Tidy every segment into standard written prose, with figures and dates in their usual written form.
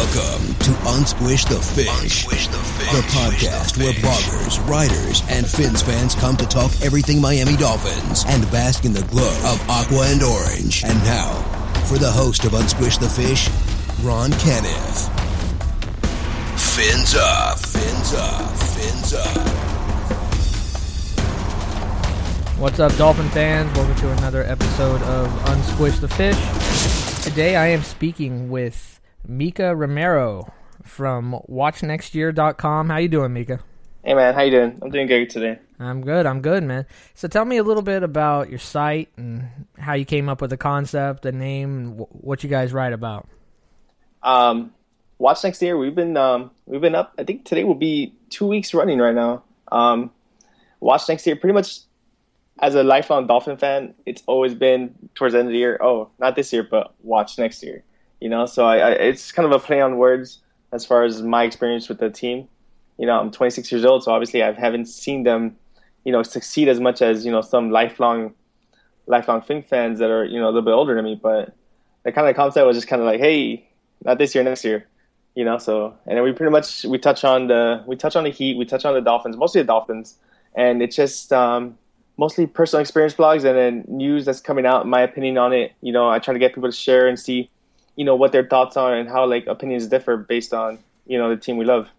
Welcome to Unsquish the Fish, the podcast where bloggers, writers, and Fins fans come to talk everything Miami Dolphins and bask in the glow of aqua and orange. And now, for the host of Unsquish the Fish, Ron Caniff. Fins up, fins up, fins up. What's up, Dolphin fans? Welcome to another episode of Unsquish the Fish. Today I am speaking with Mika Romero from WatchNextYear.com. How you doing, Mika? Hey, man. How you doing? I'm doing good today. I'm good, man. So tell me a little bit about your site and how you came up with the concept, the name, and what you guys write about. Watch Next Year, we've been up. I think today will be 2 weeks running right now. Watch Next Year, pretty much as a lifelong Dolphin fan, it's always been towards the end of the year. Oh, not this year, but watch next year. You know, so it's kind of a play on words as far as my experience with the team. You know, I'm 26 years old, so obviously I haven't seen them, succeed as much as, some lifelong Fin fans that are, a little bit older than me. But the kind of concept was just kind of like, hey, not this year, next year. So, and then we touch on the Heat, we touch on the Dolphins, mostly the Dolphins, and it's just mostly personal experience blogs and then news that's coming out, my opinion on it. I try to get people to share and see, what their thoughts are and how opinions differ based on, the team we love.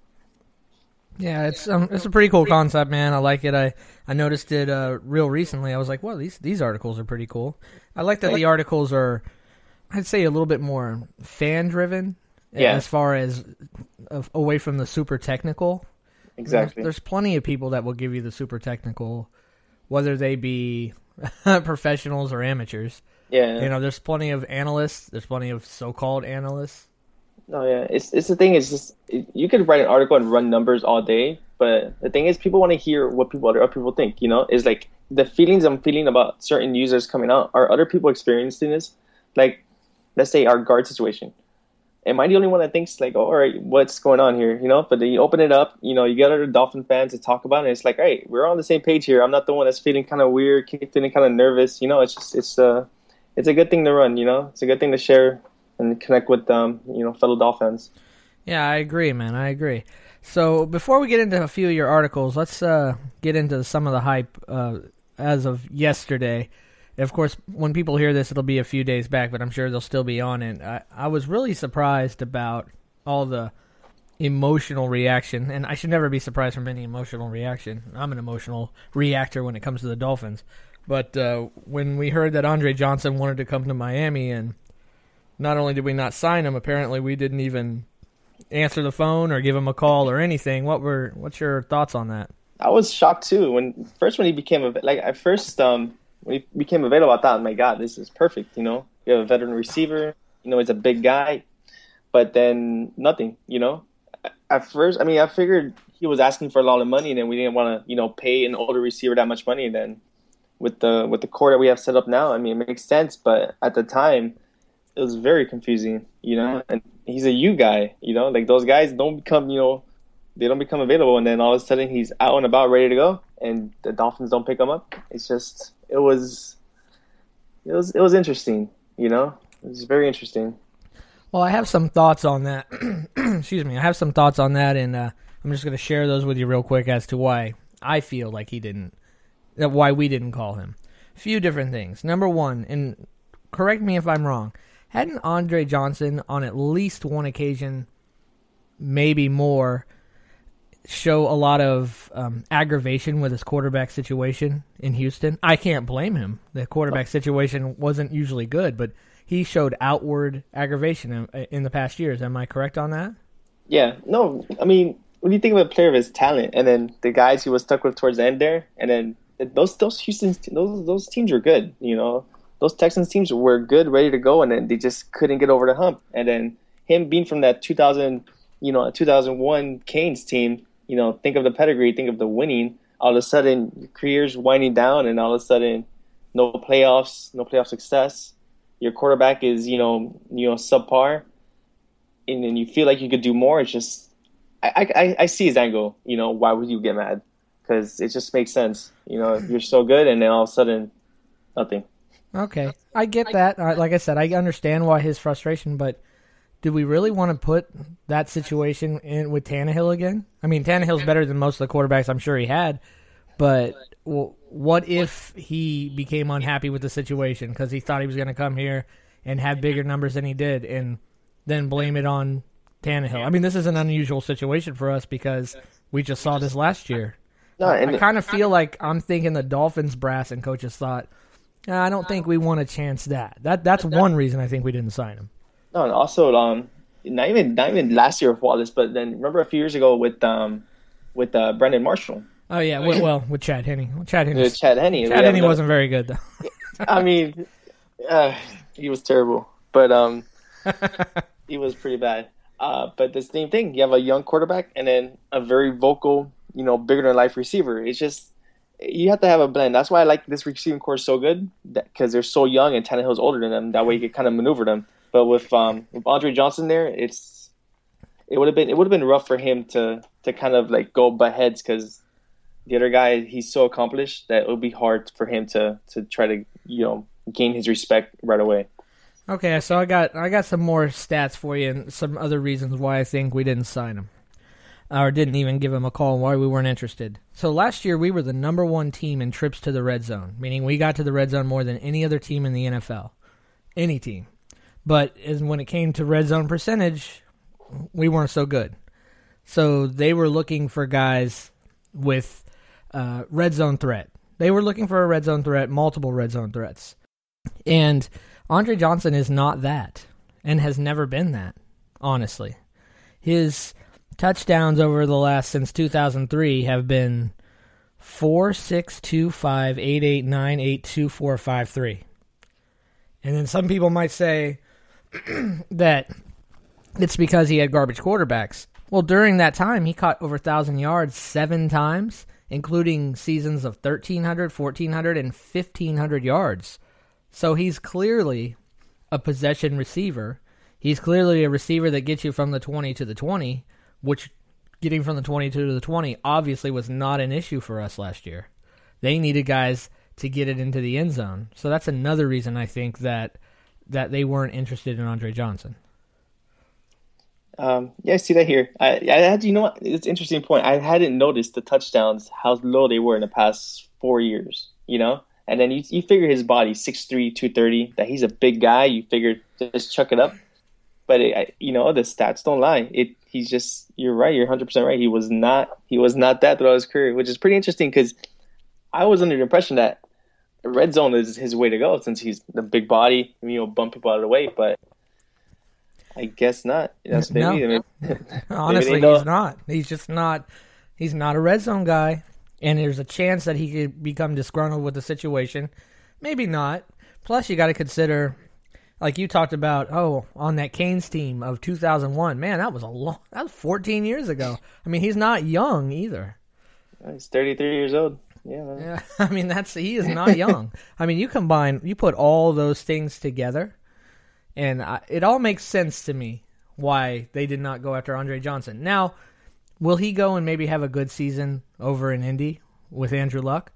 Yeah, it's a pretty cool concept, man. I like it. I noticed it real recently. I was like, well, these articles are pretty cool. I like that the articles are, I'd say, a little bit more fan-driven as far as away from the super technical. Exactly. There's plenty of people that will give you the super technical, whether they be professionals or amateurs. Yeah. There's plenty of analysts. There's plenty of so-called analysts. No, yeah. It's the thing is just you could write an article and run numbers all day, but the thing is people want to hear what other people think. Is like the feelings I'm feeling about certain users coming out. Are other people experiencing this? Like, let's say our guard situation. Am I the only one that thinks like, oh, all right, what's going on here? But then you open it up, you get other Dolphin fans to talk about it. And it's like, hey, we're on the same page here. I'm not the one that's feeling kind of weird, feeling kind of nervous. It's a good thing to run. It's a good thing to share and connect with fellow Dolphins. Yeah, I agree, man. I agree. So before we get into a few of your articles, let's get into some of the hype as of yesterday. Of course, when people hear this, it'll be a few days back, but I'm sure they'll still be on it. I was really surprised about all the emotional reaction, and I should never be surprised from any emotional reaction. I'm an emotional reactor when it comes to the Dolphins. But when we heard that Andre Johnson wanted to come to Miami, and not only did we not sign him, apparently we didn't even answer the phone or give him a call or anything. What's your thoughts on that? I was shocked too when he became when he became available. I thought, oh my God, this is perfect. You have a veteran receiver. He's a big guy, but then nothing. At first, I figured he was asking for a lot of money, and then we didn't want to pay an older receiver that much money. And then with the core that we have set up now, it makes sense. But at the time, it was very confusing. And he's a U guy. Like those guys don't become they don't become available, and then all of a sudden he's out and about, ready to go, and the Dolphins don't pick him up. It's just it was interesting. It was very interesting. Well, I have some thoughts on that. Excuse me. I have some thoughts on that, and I'm just going to share those with you real quick as to why I feel like why we didn't call him. A few different things. Number one, and correct me if I'm wrong, hadn't Andre Johnson on at least one occasion, maybe more, show a lot of aggravation with his quarterback situation in Houston? I can't blame him. The quarterback situation wasn't usually good, but he showed outward aggravation in the past years. Am I correct on that? Yeah. No, when you think of a player of his talent, and then the guys he was stuck with towards the end there, and then those teams were good. Those Texans teams were good, ready to go, and then they just couldn't get over the hump. And then him being from that 2001 Canes team, think of the pedigree, think of the winning. All of a sudden, your career's winding down, and all of a sudden, no playoff success. Your quarterback is, subpar, and then you feel like you could do more. It's just, I see his angle. Why would you get mad? Because it just makes sense. You're so good, and then all of a sudden, nothing. Okay, I get that. Like I said, I understand why his frustration, but do we really want to put that situation in with Tannehill again? I mean, Tannehill's better than most of the quarterbacks I'm sure he had, but what if he became unhappy with the situation because he thought he was going to come here and have bigger numbers than he did and then blame it on Tannehill? I mean, this is an unusual situation for us because we just saw this last year. No, I kind of feel like I'm thinking the Dolphins brass and coaches thought, I don't think we want to chance that. That's one reason I think we didn't sign him. No, and also not even last year with Wallace, but then remember a few years ago with Brandon Marshall. Oh yeah, with Chad Henne. Chad Henne wasn't very good though. I mean, he was terrible, but he was pretty bad. But the same thing, you have a young quarterback and then a very vocal, bigger than life receiver. It's just you have to have a blend. That's why I like this receiving core so good because they're so young and Tannehill's older than them. That way you can kind of maneuver them. But with Andre Johnson there, it would have been rough for him to kind of like go butt heads because the other guy, he's so accomplished that it would be hard for him to try to gain his respect right away. Okay, so I got some more stats for you and some other reasons why I think we didn't sign him or didn't even give him a call and why we weren't interested. So last year we were the number one team in trips to the red zone, meaning we got to the red zone more than any other team in the NFL, any team. But when it came to red zone percentage, we weren't so good. So they were looking for guys with red zone threat. They were looking for a red zone threat, multiple red zone threats. And Andre Johnson is not that and has never been that, honestly. His touchdowns since 2003 have been 4, 6, 2, 5, 8, 8, 9, 8, 2, 4, 5, 3. And then some people might say that it's because he had garbage quarterbacks. Well, during that time, he caught over 1,000 yards 7 times, including seasons of 1,300, 1,400, and 1,500 yards. So he's clearly a possession receiver. He's clearly a receiver that gets you from the 20 to the 20, which getting from the 22 to the 20 obviously was not an issue for us last year. They needed guys to get it into the end zone. So that's another reason I think that they weren't interested in Andre Johnson. Yeah, I see that here. I had, what? It's an interesting point. I hadn't noticed the touchdowns, how low they were in the past 4 years, And then you figure his body, 6'3", 230, that he's a big guy. You figure just chuck it up. But, the stats don't lie. He's just, you're right. You're 100% right. He was not that throughout his career, which is pretty interesting because I was under the impression that red zone is his way to go since he's the big body, bump people out of the way. But I guess not. That's maybe. No. Honestly, he's not. He's just not. He's not a red zone guy. And there's a chance that he could become disgruntled with the situation. Maybe not. Plus, you got to consider, like you talked about, on that Canes team of 2001. Man, that was that was 14 years ago. I mean, he's not young either. He's 33 years old. Yeah, man. Yeah. I mean, he is not young. I mean, you put all those things together, and it all makes sense to me why they did not go after Andre Johnson. Now, will he go and maybe have a good season over in Indy with Andrew Luck?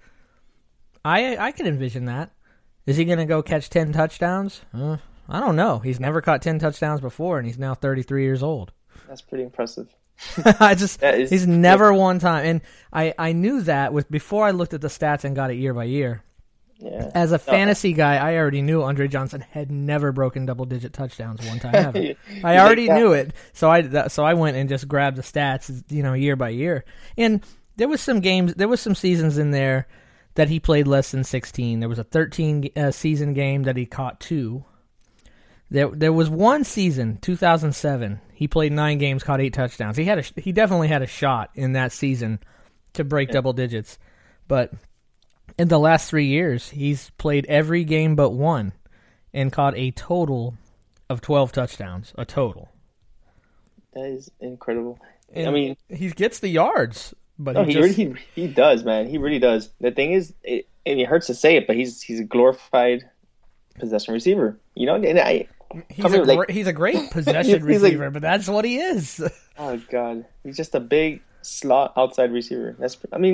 I can envision that. Is he going to go catch 10 touchdowns? I don't know. He's never caught 10 touchdowns before, and he's now 33 years old. That's pretty impressive. He's never one time. And I knew that before I looked at the stats and got it year by year. Yeah. As a fantasy guy, I already knew Andre Johnson had never broken double-digit touchdowns one time ever. I already knew it, so I went and just grabbed the stats, year by year. And there was some seasons in there that he played less than 16. There was a 13 season game that he caught 2. There was one season, 2007. He played 9 games, caught 8 touchdowns. He definitely had a shot in that season to break double digits, but in the last 3 years, he's played every game but one and caught a total of 12 touchdowns. A total. That is incredible. And I mean, he gets the yards, but he does, man. He really does. The thing is, and it hurts to say it, but he's a glorified possession receiver. And he's a great possession receiver, but that's what he is. Oh God, he's just a big slot outside receiver.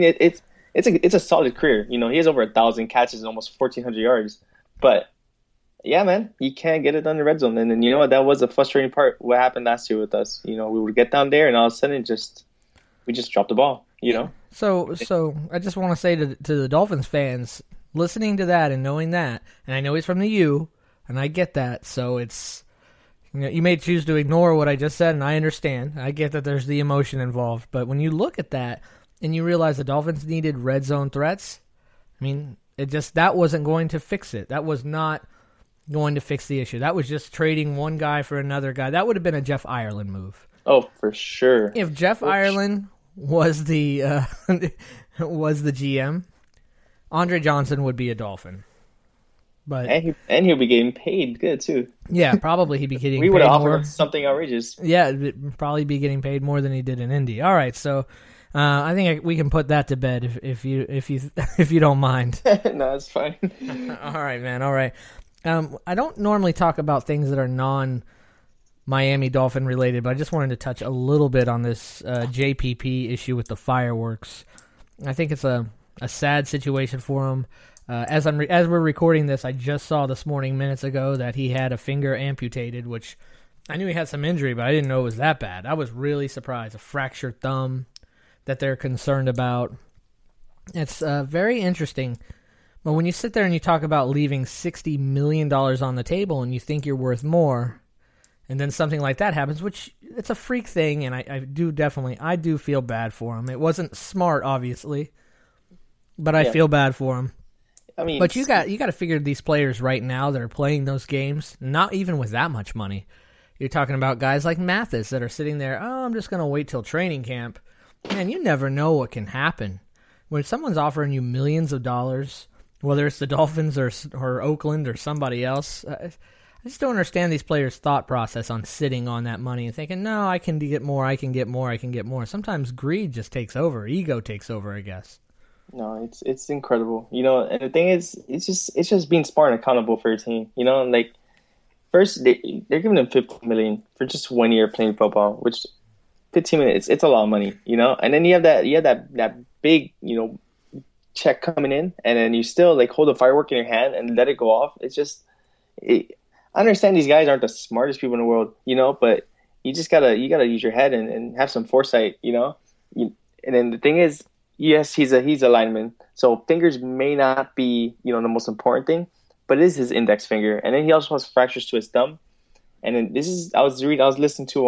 It's a solid career. He has over 1,000 catches and almost 1,400 yards. But Yeah, man, you can't get it done in the red zone. And then you know what? That was the frustrating part. What happened last year with us? You know, we would get down there, and all of a sudden, we just dropped the ball. You know. So I just want to say to the Dolphins fans listening to that and knowing that, and I know he's from the U, and I get that. So it's, you know, you may choose to ignore what I just said, and I understand. I get that there's the emotion involved, but when you look at that and you realize the Dolphins needed red zone threats, I mean, that wasn't going to fix it. That was not going to fix the issue. That was just trading one guy for another guy. That would have been a Jeff Ireland move. Oh, for sure. If Jeff Ireland was the was the GM, Andre Johnson would be a Dolphin. But he'll be getting paid good too. Yeah, probably he'd be getting. We would have paid offered more. him something outrageous. Yeah, it'd probably be getting paid more than he did in Indy. All right, so I think we can put that to bed if you don't mind. No, it's fine. All right, man. All right. I don't normally talk about things that are non-Miami Dolphin related, but I just wanted to touch a little bit on this JPP issue with the fireworks. I think it's a sad situation for him. As we're recording this, I just saw this morning, minutes ago, that he had a finger amputated, which I knew he had some injury, but I didn't know it was that bad. I was really surprised. A fractured thumb that they're concerned about. It's very interesting. But when you sit there and you talk about leaving $60 million on the table and you think you're worth more, and then something like that happens, which it's a freak thing, and I do feel bad for him. It wasn't smart, obviously, but I feel bad for him. I mean, but you got to figure these players right now that are playing those games, not even with that much money. You're talking about guys like Mathis that are sitting there, I'm just going to wait till training camp. Man, you never know what can happen. When someone's offering you millions of dollars, whether it's the Dolphins or Oakland or somebody else, I just don't understand these players' thought process on sitting on that money and thinking, no, I can get more, I can get more, I can get more. Sometimes greed just takes over. Ego takes over, I guess. No, it's incredible. You know, and the thing is, it's just being smart and accountable for your team. You know, like first they're giving them $15 million for just 1 year playing football, which 15 minutes, it's a lot of money, you know. And then you have that big, you know, check coming in, and then you still like hold a firework in your hand and let it go off. It's just, I understand these guys aren't the smartest people in the world, you know, but you gotta use your head and have some foresight, you know. And then the thing is, yes, he's a lineman, so fingers may not be, you know, the most important thing, but it is his index finger, and then he also has fractures to his thumb. And then I was listening to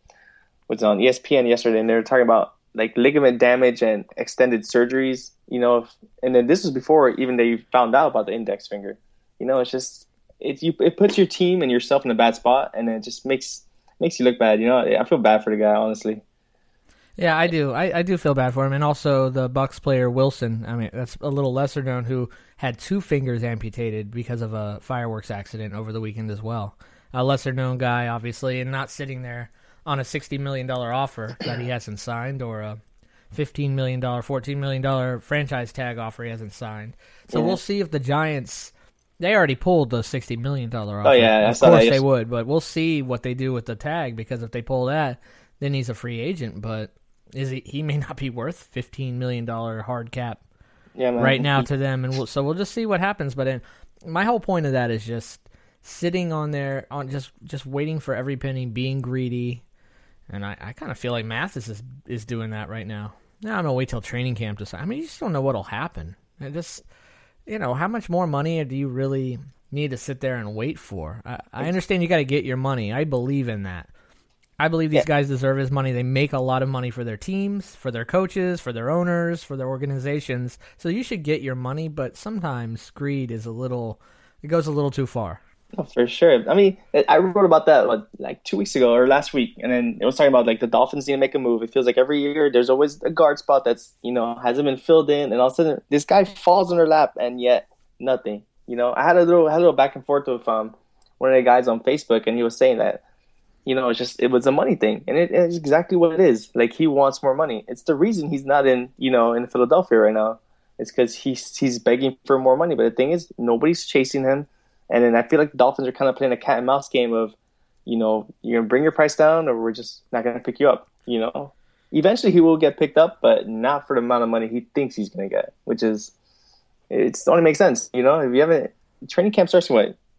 what's on ESPN yesterday, and they were talking about like ligament damage and extended surgeries, you know, and then this was before even they found out about the index finger. You know, it's just it puts your team and yourself in a bad spot, and it just makes you look bad. You know, I feel bad for the guy, honestly. Yeah, I do. I do feel bad for him, and also the Bucks player Wilson. I mean, that's a little lesser known, who had 2 fingers amputated because of a fireworks accident over the weekend as well. A lesser known guy, obviously, and not sitting there on a $60 million offer that he hasn't signed, or a $15 million, $14 million franchise tag offer he hasn't signed. So we'll see if the Giants, they already pulled the $60 million offer. Oh, yeah. Of course they would, but we'll see what they do with the tag, because if they pull that, then he's a free agent. But he may not be worth $15 million hard cap right now to them. And so we'll just see what happens. But my whole point of that is just sitting on there, on just waiting for every penny, being greedy. And I kind of feel like Mathis is doing that right now. Now I'm going to wait till training camp to sign. I mean, you just don't know what will happen. And just, you know, how much more money do you really need to sit there and wait for? I understand you got to get your money. I believe in that. I believe these guys deserve his money. They make a lot of money for their teams, for their coaches, for their owners, for their organizations. So you should get your money, but sometimes greed is it goes a little too far. Oh, for sure. I mean, I wrote about that like 2 weeks ago or last week, and then it was talking about like the Dolphins need to make a move. It feels like every year there's always a guard spot that's, you know, hasn't been filled in, and all of a sudden this guy falls in their lap, and yet nothing. You know, I had a little back and forth with one of the guys on Facebook, and he was saying that, you know, it was a money thing, and it's exactly what it is. Like, he wants more money. It's the reason he's not in Philadelphia right now. It's because he's begging for more money. But the thing is, nobody's chasing him. And then I feel like the Dolphins are kind of playing a cat and mouse game of, you know, you're going to bring your price down, or we're just not going to pick you up, you know. Eventually he will get picked up, but not for the amount of money he thinks he's going to get, which is, it only makes sense, you know. If you haven't, training camp starts in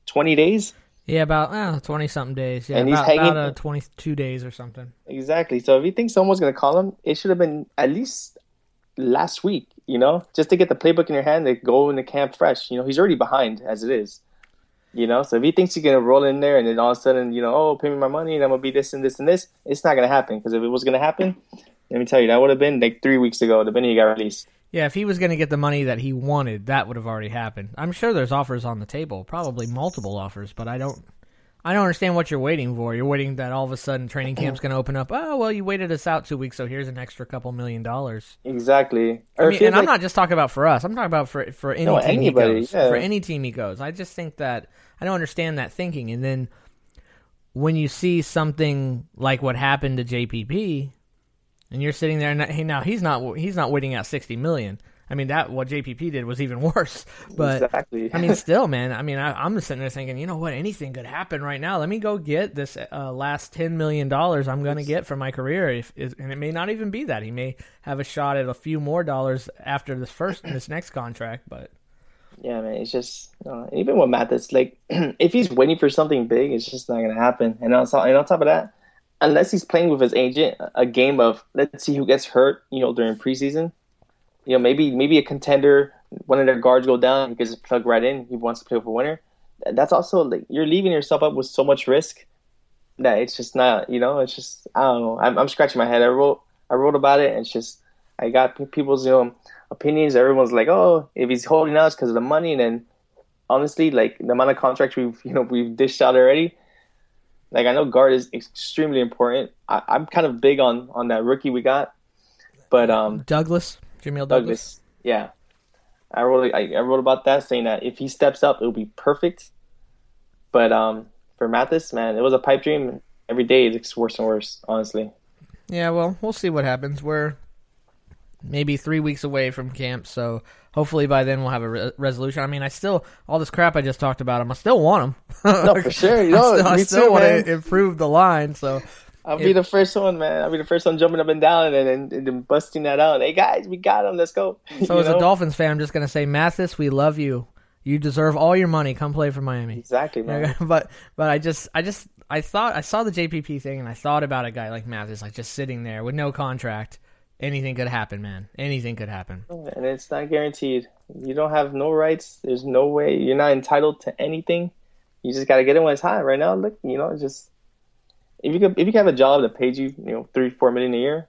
20 days. Yeah, about 20-something days. Yeah, And he's about 22 days or something. Exactly. So if you think someone's going to call him, it should have been at least last week, just to get the playbook in your hand to go into camp fresh. He's already behind as it is. So if he thinks he's going to roll in there and then all of a sudden, pay me my money and I'm going to be this and this and this, it's not going to happen. Because if it was going to happen, let me tell you, that would have been like 3 weeks ago, the minute he got released. Yeah, if he was going to get the money that he wanted, that would have already happened. I'm sure there's offers on the table, probably multiple offers, but I don't understand what you're waiting for. You're waiting that all of a sudden training camp's going to open up. Oh, well, you waited us out 2 weeks, so here's an extra couple $1 million. Exactly. I'm not just talking about for us. I'm talking about for any team anybody, he goes. yeah. For any team he goes. I just think that I don't understand that thinking. And then when you see something like what happened to JPP, and you're sitting there, and hey, now he's not waiting out $60 million. I mean, what JPP did was even worse. But exactly. I mean, still, man. I mean, I'm sitting there thinking, you know what? Anything could happen right now. Let me go get this last $10 million I'm going to get for my career, and it may not even be that. He may have a shot at a few more dollars after this next contract. But yeah, man, it's just even with Mathis, like if he's waiting for something big, it's just not going to happen. And on top of that, unless he's playing with his agent, a game of let's see who gets hurt, during preseason. Maybe a contender, one of their guards go down, he can just plug right in. He wants to play for a winner. That's also like you're leaving yourself up with so much risk that it's just not. It's just I don't know. I'm scratching my head. I wrote about it, and it's just I got people's opinions. Everyone's like, oh, if he's holding out, it's because of the money. And then honestly, like the amount of contracts we've dished out already. Like I know guard is extremely important. I'm kind of big on that rookie we got, but Douglas. Jamil Douglas. Yeah. I wrote about that, saying that if he steps up, it'll be perfect. But for Mathis, man, it was a pipe dream. Every day it's worse and worse, honestly. Yeah, well, we'll see what happens. We're maybe 3 weeks away from camp, so hopefully by then we'll have a resolution. I mean, all this crap I just talked about him, I still want him. No, for sure. I still want to improve the line, so... I'll be the first one, man. I'll be the first one jumping up and down and then busting that out. Hey, guys, we got him. Let's go. So as a Dolphins fan, I'm just going to say, Mathis, we love you. You deserve all your money. Come play for Miami. Exactly, man. But I thought I saw the JPP thing, and I thought about a guy like Mathis, like just sitting there with no contract. Anything could happen, man. Anything could happen. And it's not guaranteed. You don't have no rights. There's no way. You're not entitled to anything. You just got to get it when it's hot. Right now, look, it's just... If you could have a job that pays you, $3-4 million a year,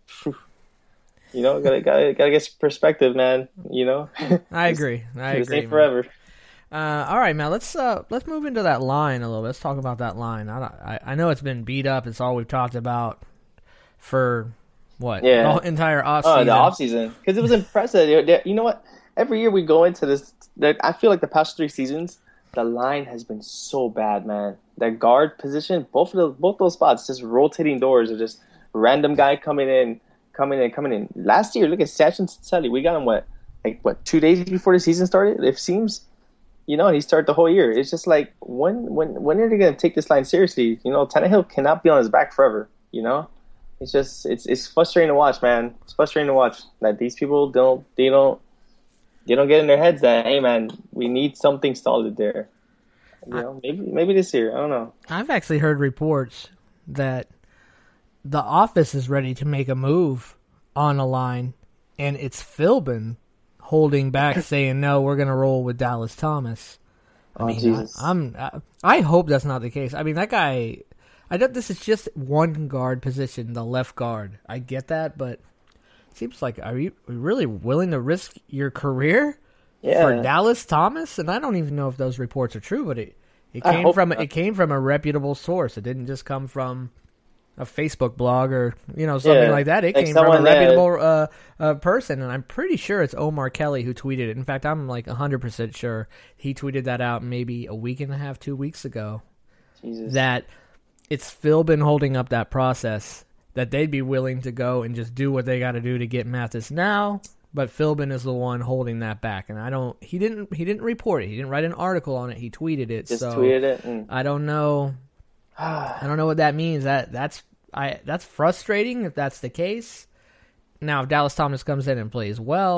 gotta get some perspective, man. I agree. This ain't forever. All right, man. Let's move into that line a little bit. Let's talk about that line. I know it's been beat up. It's all we've talked about for what? Yeah. The whole entire offseason. Oh, the offseason, because it was impressive. You know what? Every year we go into this, I feel like the past 3 seasons, the line has been so bad, man. That guard position, both those spots, just rotating doors or just random guy coming in. Last year, look at Sachin Sully. We got him 2 days before the season started? It seems, and he started the whole year. It's just like when are they going to take this line seriously? Tannehill cannot be on his back forever. It's just it's frustrating to watch, man. It's frustrating to watch that these people don't get in their heads that, hey, man, we need something solid there. Maybe this year. I don't know. I've actually heard reports that the office is ready to make a move on a line, and it's Philbin holding back, saying, no, we're going to roll with Dallas Thomas. Jesus. I hope that's not the case. I mean, that guy, this is just one guard position, the left guard. I get that, but it seems like, are you really willing to risk your career for Dallas Thomas? And I don't even know if those reports are true, but it came from a reputable source. It didn't just come from a Facebook blog or something like that. It came from a reputable person, and I'm pretty sure it's Omar Kelly who tweeted it. In fact, I'm like 100% sure he tweeted that out maybe a week and a half, 2 weeks ago. Jesus. That it's Philbin holding up that process, that they'd be willing to go and just do what they got to do to get Mathis now. But Philbin is the one holding that back, and he didn't report it. He didn't write an article on it. He tweeted it. Just tweeted it. I don't know. I don't know what that means. That's frustrating if that's the case. Now, if Dallas Thomas comes in and plays well,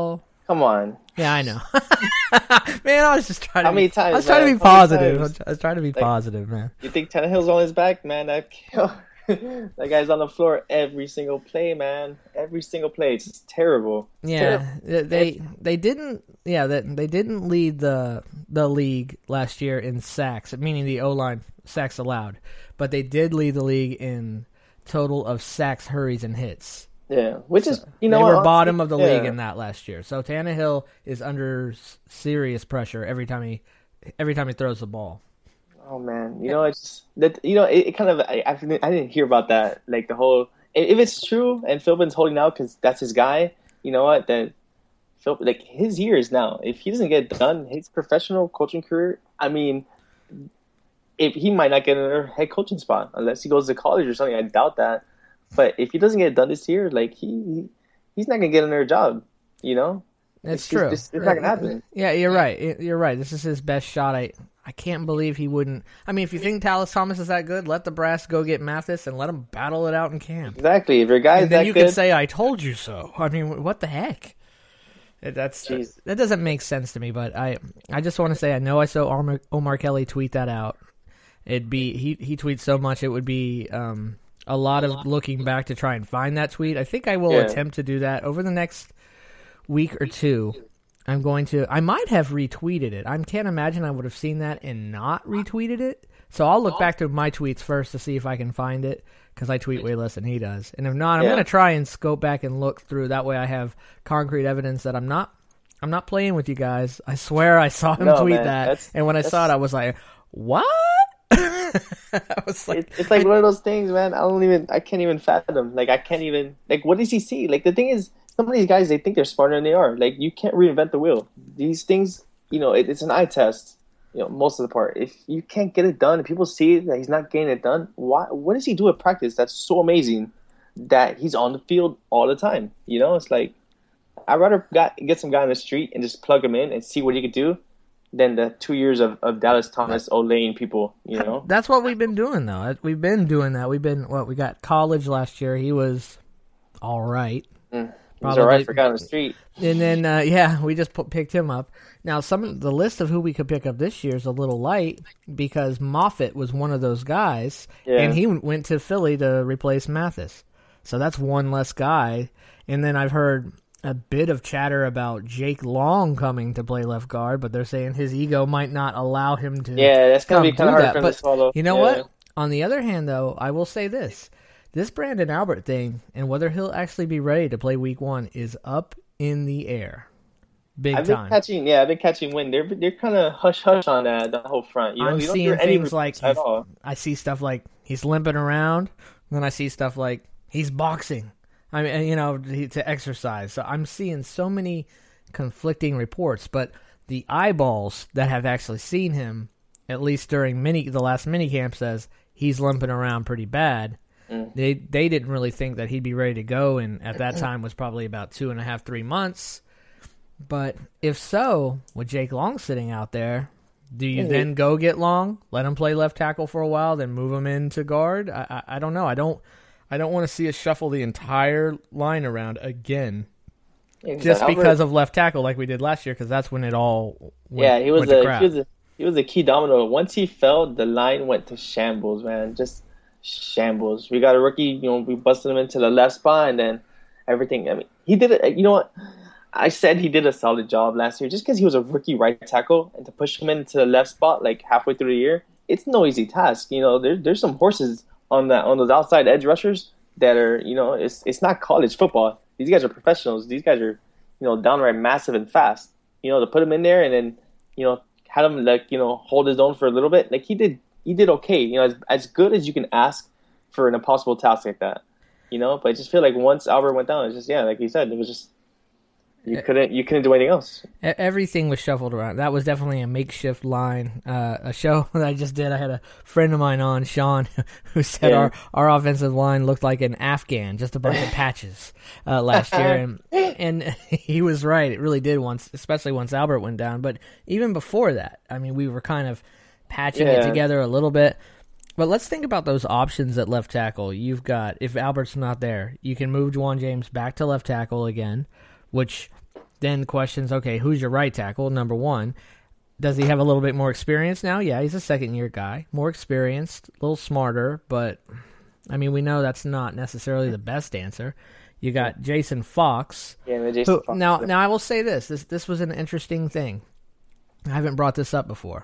Come on. Yeah, I know. Man, I was just trying to. How many times? I was trying to be positive. I was trying to be positive, man. You think Tannehill's on his back, man? That guy's on the floor every single play, man. Every single play. It's just terrible. Yeah, they didn't. Yeah, they didn't lead the league last year in sacks, meaning the O-line sacks allowed, but they did lead the league in total of sacks, hurries, and hits. Yeah, which is They were bottom of the league in that last year. So Tannehill is under serious pressure every time he throws the ball. Oh man, it's that it kind of I didn't hear about that, like the whole, if it's true and Philbin's holding out because that's his guy. You know what? Then Phil, like his years now. If he doesn't get done his professional coaching career, I mean, if he might not get another head coaching spot unless he goes to college or something. I doubt that. But if he doesn't get it done this year, like he's not gonna get another job. It's true. It's not gonna happen. Yeah, you're right. You're right. This is his best shot. I can't believe he wouldn't. I mean, if you think Dallas Thomas is that good, let the brass go get Mathis and let him battle it out in camp. Exactly. If your guy's and then that you good, can say, "I told you so." I mean, what the heck? That doesn't make sense to me. But I just want to say, I know I saw Omar Kelly tweet that out. It'd be he tweets so much, it would be a lot of looking back to try and find that tweet. I think I will attempt to do that over the next week or two. I might have retweeted it. I can't imagine I would have seen that and not retweeted it. So I'll look back to my tweets first to see if I can find it, because I tweet way less than he does. And if not, I'm going to try and scope back and look through. That way I have concrete evidence that I'm not playing with you guys. I swear I saw him tweet that. And when I saw it, I was like, what? I was like, it's like one of those things, man. I can't even fathom. Like, I can't even, like, what does he see? Like, the thing is, some of these guys, they think they're smarter than they are. Like, you can't reinvent the wheel. These things, it's an eye test, most of the part. If you can't get it done, if people see that he's not getting it done, what does he do at practice that's so amazing that he's on the field all the time? It's like, I'd rather get some guy on the street and just plug him in and see what he could do than the 2 years of Dallas Thomas Olaying people, That's what we've been doing, though. We've been doing that. We got college last year. He was all right. He was all right for a guy on the street. And then, we just picked him up. Now, the list of who we could pick up this year is a little light because Moffitt was one of those guys, and he went to Philly to replace Mathis. So that's one less guy. And then I've heard a bit of chatter about Jake Long coming to play left guard, but they're saying his ego might not allow him to. Yeah, that's going to be kind of hard for him to swallow. You know what? On the other hand, though, I will say this Brandon Albert thing and whether he'll actually be ready to play week 1 is up in the air. I've been catching wind. They're kind of hush on the whole front. I'm seeing things like I see stuff like he's limping around, and then I see stuff like he's boxing. I mean, to exercise. So I'm seeing so many conflicting reports, but the eyeballs that have actually seen him, at least during the last mini camp, says he's limping around pretty bad. They didn't really think that he'd be ready to go, and at that time was probably about 2.5, 3 months. But if so, with Jake Long sitting out there, do you then go get Long, let him play left tackle for a while, then move him into guard? I don't know. I don't want to see us shuffle the entire line around again, just because of left tackle like we did last year, because that's when it all went, he was a key domino. Once he fell, the line went to shambles, man. Just shambles. We got a rookie, we busted him into the left spot, and then everything. I mean, he did it. You know what? I said he did a solid job last year just because he was a rookie right tackle, and to push him into the left spot like halfway through the year, it's no easy task. There's some horses on those outside edge rushers that are, it's not college football. These guys are professionals. These guys are, downright massive and fast. To put him in there and then, had him hold his own for a little bit. Like he did okay. As good as you can ask for an impossible task like that. But I just feel like once Albert went down, it's just like you said, it was just you couldn't do anything else. Everything was shuffled around. That was definitely a makeshift line. A show that I just did. I had a friend of mine on, Sean, who said our offensive line looked like an Afghan, just a bunch of patches last year, and he was right. It really did especially once Albert went down. But even before that, I mean, we were kind of patching it together a little bit. But let's think about those options at left tackle. You've got, if Albert's not there, you can move Juwan James back to left tackle again, which Then questions, okay, who's your right tackle? Number one, does he have a little bit more experience now? Yeah, he's a second-year guy, more experienced, a little smarter, but, I mean, we know that's not necessarily the best answer. You got Jason Fox. Yeah, Jason Fox. Now, I will say this was an interesting thing. I haven't brought this up before.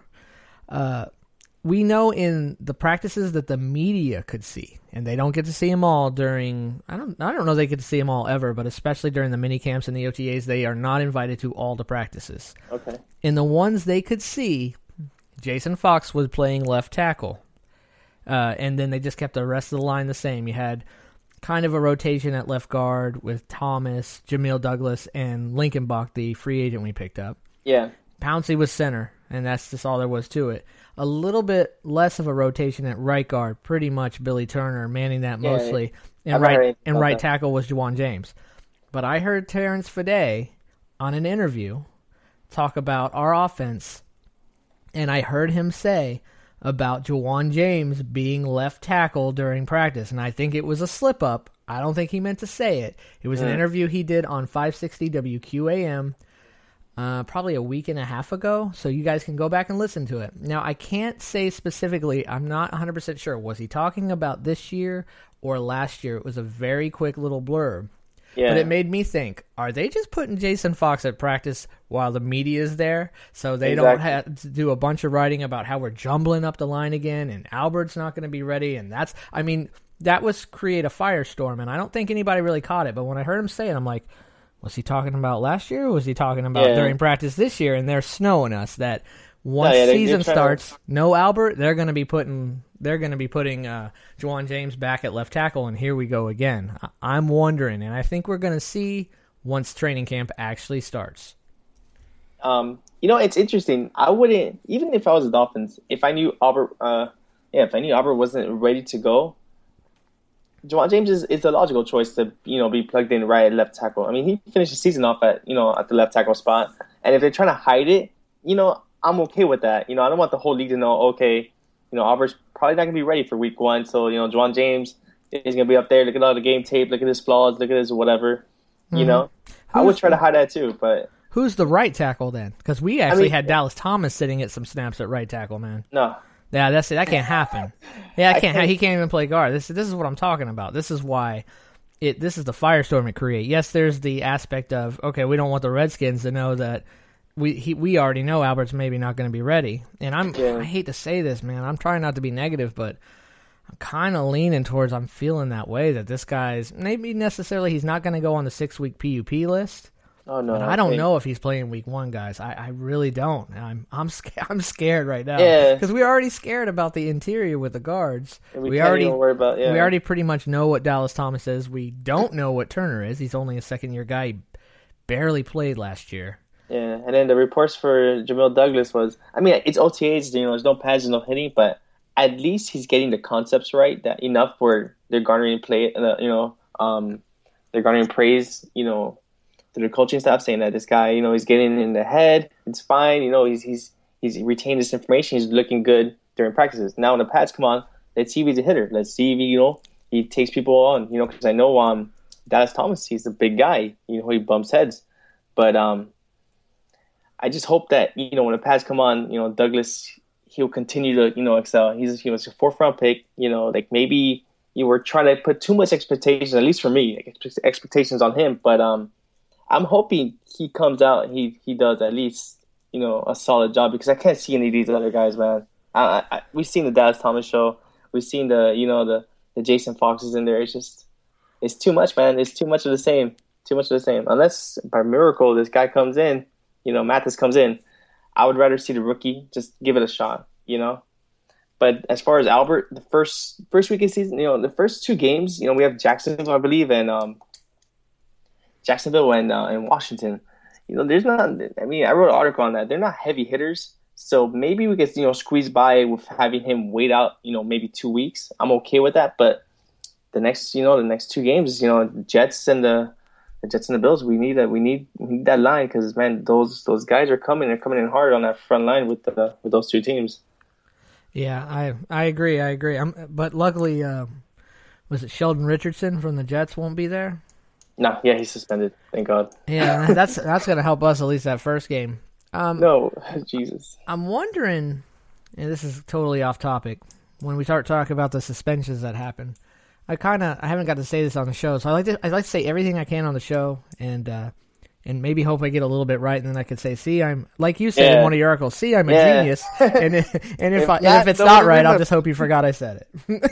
We know in the practices that the media could see, and they don't get to see them all during. I don't know they get to see them all ever, but especially during the mini camps and the OTAs, they are not invited to all the practices. Okay. In the ones they could see, Jason Fox was playing left tackle, and then they just kept the rest of the line the same. You had kind of a rotation at left guard with Thomas, Jamil Douglas, and Lincolnbach, the free agent we picked up. Yeah. Pouncey was center, and that's just all there was to it. A little bit less of a rotation at right guard, pretty much Billy Turner manning that mostly, and right tackle was Juwan James. But I heard Terrence Fede on an interview talk about our offense, and I heard him say about Juwan James being left tackle during practice, and I think it was a slip-up. I don't think he meant to say it. It was an interview he did on 560 WQAM, probably a week and a half ago, so you guys can go back and listen to it. Now, I can't say specifically, I'm not 100% sure. Was he talking about this year or last year? It was a very quick little blurb. Yeah. But it made me think, are they just putting Jason Fox at practice while the media is there so they don't have to do a bunch of writing about how we're jumbling up the line again and Albert's not going to be ready? And that was create a firestorm, and I don't think anybody really caught it. But when I heard him say it, I'm like, was he talking about last year, or was he talking about during practice this year? And they're snowing us that once season starts, no Albert, they're going to be putting Juwan James back at left tackle, and here we go again. I'm wondering, and I think we're going to see once training camp actually starts. It's interesting. I wouldn't, even if I was the Dolphins, if I knew Albert wasn't ready to go, Juwan James is the logical choice to, be plugged in right at left tackle. I mean, he finished the season off at the left tackle spot. And if they're trying to hide it, I'm okay with that. I don't want the whole league to know, okay, Albert's probably not going to be ready for week one. So, Juwan James is going to be up there. Look at all the game tape. Look at his flaws. Look at his whatever. I would try to hide that too, but. Who's the right tackle then? Because we actually had Dallas Thomas sitting at some snaps at right tackle, man. No. Yeah, that can't happen. Yeah, he can't even play guard. This is what I'm talking about. This is why this is the firestorm it creates. Yes, there's the aspect of, okay, we don't want the Redskins to know that we already know Albert's maybe not going to be ready. And I hate to say this, man. I'm trying not to be negative, but I'm kind of leaning towards I'm feeling that way that this guy's maybe necessarily he's not going to go on the 6-week PUP list. Oh no! But I don't know if he's playing week one, guys. I really don't. I'm scared right now. Yeah. Because we're already scared about the interior with the guards. We already worry about. Yeah. We already pretty much know what Dallas Thomas is. We don't know what Turner is. He's only a second-year guy. He barely played last year. Yeah, and then the reports for Jamil Douglas was, it's OTAs. There's no pads, there's no hitting, but at least he's getting the concepts right. That enough where they're garnering they're garnering praise. To the coaching staff, saying that this guy, he's getting in the head. It's fine. He's retained this information. He's looking good during practices. Now when the pads come on, let's see if he's a hitter. Let's see if he takes people on. Because I know Dallas Thomas, he's a big guy. He bumps heads. But I just hope that when the pads come on, Douglas, he'll continue to excel. He was a 4th round pick. Maybe you were trying to put too much expectations, at least for me, expectations on him. But I'm hoping he comes out. He does at least a solid job, because I can't see any of these other guys, man. We've seen the Dallas Thomas show. We've seen the Jason Foxes in there. It's too much, man. It's too much of the same. Too much of the same. Unless by miracle this guy comes in, Mathis comes in, I would rather see the rookie just give it a shot. But as far as Albert, the first week of the season, the first 2 games, we have Jacksonville, I believe, and Jacksonville and Washington. There's not. I wrote an article on that. They're not heavy hitters, so maybe we could squeeze by with having him wait out maybe 2 weeks. I'm okay with that. But the next 2 games, Jets and the Bills, we need that line, because man, those guys are coming. They're coming in hard on that front line with those 2 teams. Yeah, I agree. But luckily, was it Sheldon Richardson from the Jets won't be there? Nah, yeah, he's suspended. Thank God. Yeah, that's going to help us at least that first game. No, Jesus. I'm wondering, and this is totally off topic, when we start talking about the suspensions that happen, I haven't got to say this on the show, so I like to say everything I can on the show, and maybe hope I get a little bit right, and then I could say, see, I'm like you said in one of your articles, see, I'm a genius, and if it's not right, I'll just hope you forgot I said it.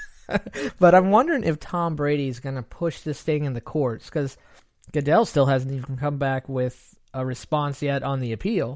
But I'm wondering if Tom Brady's going to push this thing in the courts, because Goodell still hasn't even come back with a response yet on the appeal.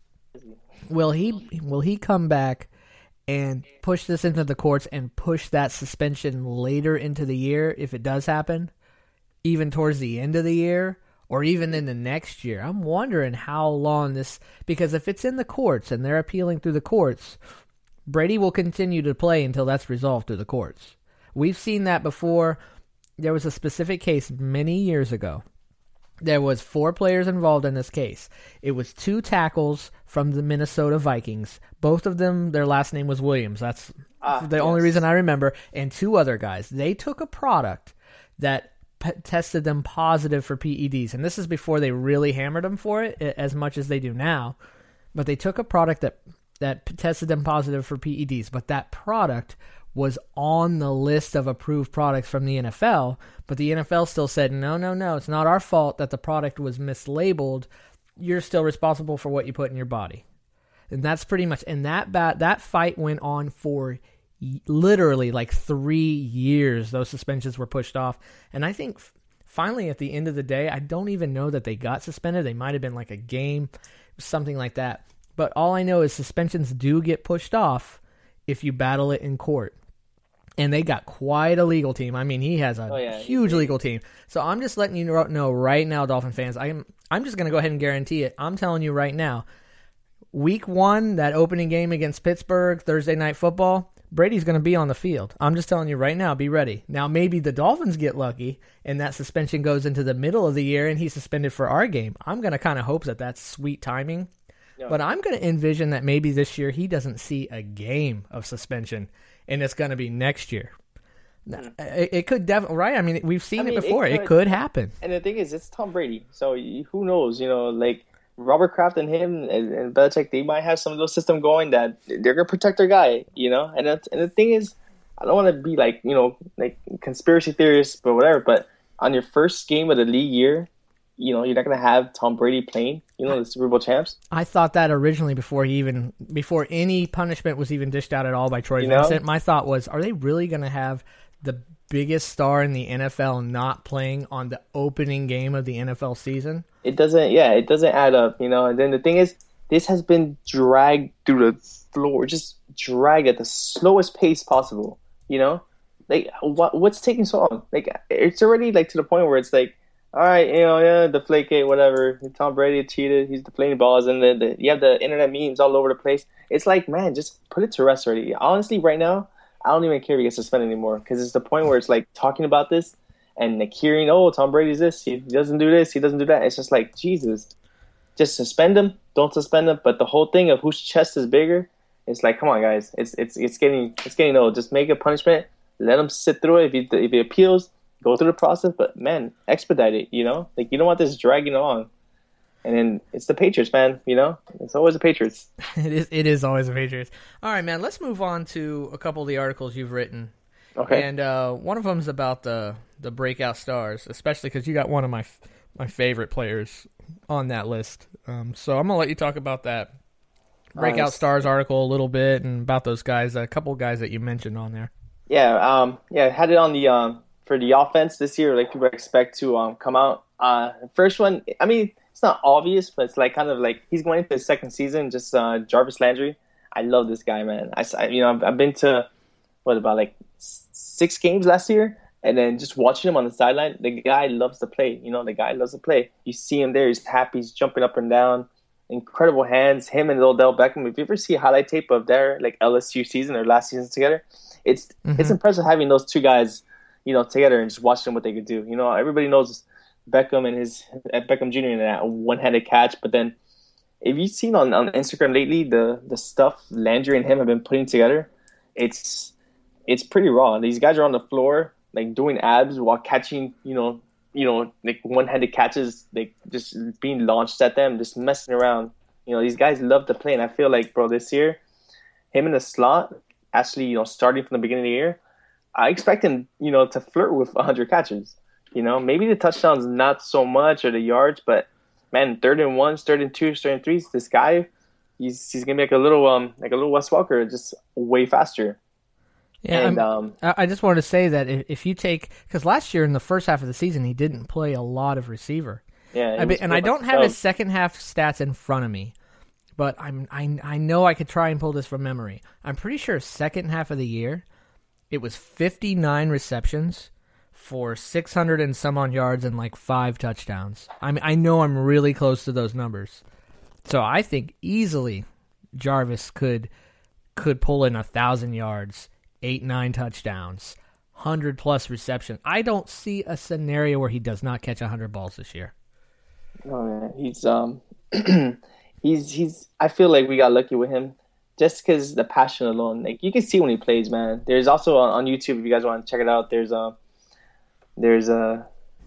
Will he come back and push this into the courts and push that suspension later into the year if it does happen, even towards the end of the year, or even in the next year? I'm wondering how long this, because if it's in the courts and they're appealing through the courts, Brady will continue to play until that's resolved through the courts. We've seen that before. There was a specific case many years ago. There was 4 players involved in this case. It was 2 tackles from the Minnesota Vikings. Both of them, their last name was Williams. That's the only reason I remember. And 2 other guys. They took a product that tested them positive for PEDs. And this is before they really hammered them for it as much as they do now. But they took a product that tested them positive for PEDs. But that product was on the list of approved products from the NFL, but the NFL still said, no, it's not our fault that the product was mislabeled. You're still responsible for what you put in your body. And that's pretty much, and that fight went on for literally like 3 years. Those suspensions were pushed off. And I think finally at the end of the day, I don't even know that they got suspended. They might have been like a game, something like that. But all I know is suspensions do get pushed off if you battle it in court. And they got quite a legal team. I mean, he has a huge legal team. So I'm just letting you know right now, Dolphin fans, I'm just going to go ahead and guarantee it. I'm telling you right now, week 1, that opening game against Pittsburgh, Thursday Night Football, Brady's going to be on the field. I'm just telling you right now, be ready. Now, maybe the Dolphins get lucky, and that suspension goes into the middle of the year, and he's suspended for our game. I'm going to kind of hope that that's sweet timing. Yeah. But I'm going to envision that maybe this year he doesn't see a game of suspension, and it's going to be next year. It could definitely, right? I mean, we've seen it before. It could happen. And the thing is, it's Tom Brady. So who knows? Like Robert Kraft and him and Belichick, they might have some of those system going that they're going to protect their guy, And the thing is, I don't want to be like conspiracy theorists, but whatever. But on your first game of the league year, you're not going to have Tom Brady playing, the Super Bowl champs. I thought that originally before any punishment was even dished out at all by Troy Vincent. My thought was, are they really going to have the biggest star in the NFL not playing on the opening game of the NFL season? It doesn't add up, And then the thing is, this has been dragged through the floor, just dragged at the slowest pace possible, Like, what's taking so long? Like, it's already, to the point where it's like, all right, Deflategate, whatever. Tom Brady cheated. He's deflating balls, and you have the internet memes all over the place. It's like, man, just put it to rest already. Honestly, right now, I don't even care if he gets suspended anymore, because it's the point where it's like talking about this and hearing, Tom Brady's this, he doesn't do this, he doesn't do that. It's just like, Jesus, just suspend him, don't suspend him. But the whole thing of whose chest is bigger, it's like, come on, guys, it's getting old. Just make a punishment, let him sit through it. If he appeals, go through the process, but man, expedite it, Like, you don't want this dragging on. And then it's the Patriots, man, It's always the Patriots. It is always the Patriots. All right, man, let's move on to a couple of the articles you've written. Okay. And one of them is about the breakout stars, especially because you got one of my favorite players on that list. So I'm going to let you talk about that breakout stars article a little bit and about those guys, a couple of guys that you mentioned on there. Yeah, had it on the for the offense this year, like people expect to come out. The first one, I mean, it's not obvious, but it's like kind of like he's going into his second season. Just Jarvis Landry. I love this guy, man. I've been to about 6 games last year, and then just watching him on the sideline, the guy loves to play. The guy loves to play. You see him there, he's happy, he's jumping up and down. Incredible hands. Him and Odell Beckham. If you ever see a highlight tape of their LSU season or last season together, it's impressive having those two guys, together and just watching what they could do. Everybody knows Beckham and his Beckham Jr. in that one-handed catch, but then if you've seen on Instagram lately, the stuff Landry and him have been putting together, it's pretty raw. These guys are on the floor doing abs while catching like one-handed catches, like just being launched at them, just messing around. These guys love to play, and I feel like, bro, this year, him in the slot, actually, starting from the beginning of the year, I expect him, to flirt with 100 catches. Maybe the touchdowns not so much or the yards, but man, 3rd and 1, 3rd and 2, 3rd and 3, this guy, he's gonna be like a little Wes Welker, just way faster. Yeah, and I just wanted to say that if you take, because last year in the first half of the season he didn't play a lot of receiver. Yeah, I don't have his second half stats in front of me, but I know I could try and pull this from memory. I'm pretty sure second half of the year, it was 59 receptions for 600 and some odd yards and like 5 touchdowns. I know I'm really close to those numbers, so I think easily Jarvis could pull in 1,000 yards, 8-9 touchdowns, 100+ reception. I don't see a scenario where he does not catch 100 balls this year. Oh man, he's. I feel like we got lucky with him, just because the passion alone. Like you can see when he plays, man. There's also on YouTube, if you guys want to check it out. There's a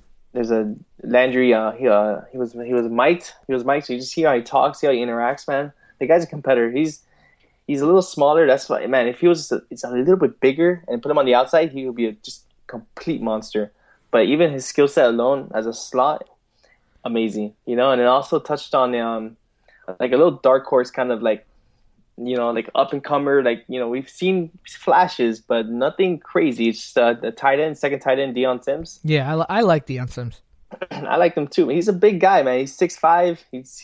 Landry. He was mic'd. So you just see how he talks, see how he interacts, man. The guy's a competitor. He's a little smaller. That's why, man. If he was it's a little bit bigger and put him on the outside, he would be a just complete monster. But even his skill set alone as a slot, amazing, And it also touched on like a little dark horse kind of like, like up and comer. Like we've seen flashes, but nothing crazy. It's just the second tight end, Deion Sims. Yeah, I like Deion Sims. I like him too. He's a big guy, man. He's 6'5". He's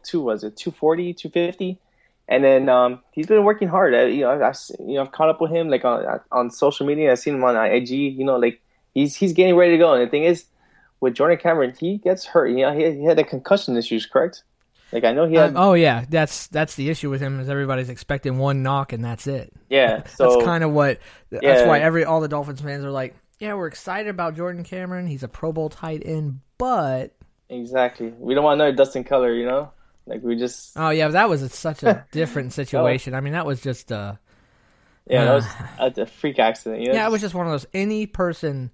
240, 250. And then he's been working hard. I've caught up with him like on social media. I've seen him on IG. Like he's getting ready to go. And the thing is, with Jordan Cameron, he gets hurt. He had the concussion issues, correct? Like I know he had. Oh yeah, that's the issue with him is everybody's expecting one knock and that's it. Yeah, so that's kind of what. That's why all the Dolphins fans are like, yeah, we're excited about Jordan Cameron. He's a Pro Bowl tight end, but exactly, we don't want another Dustin Keller, Like we just. Oh yeah, that was such a different situation. I mean, that was just. That was a freak accident. Yeah, it was just one of those. Any person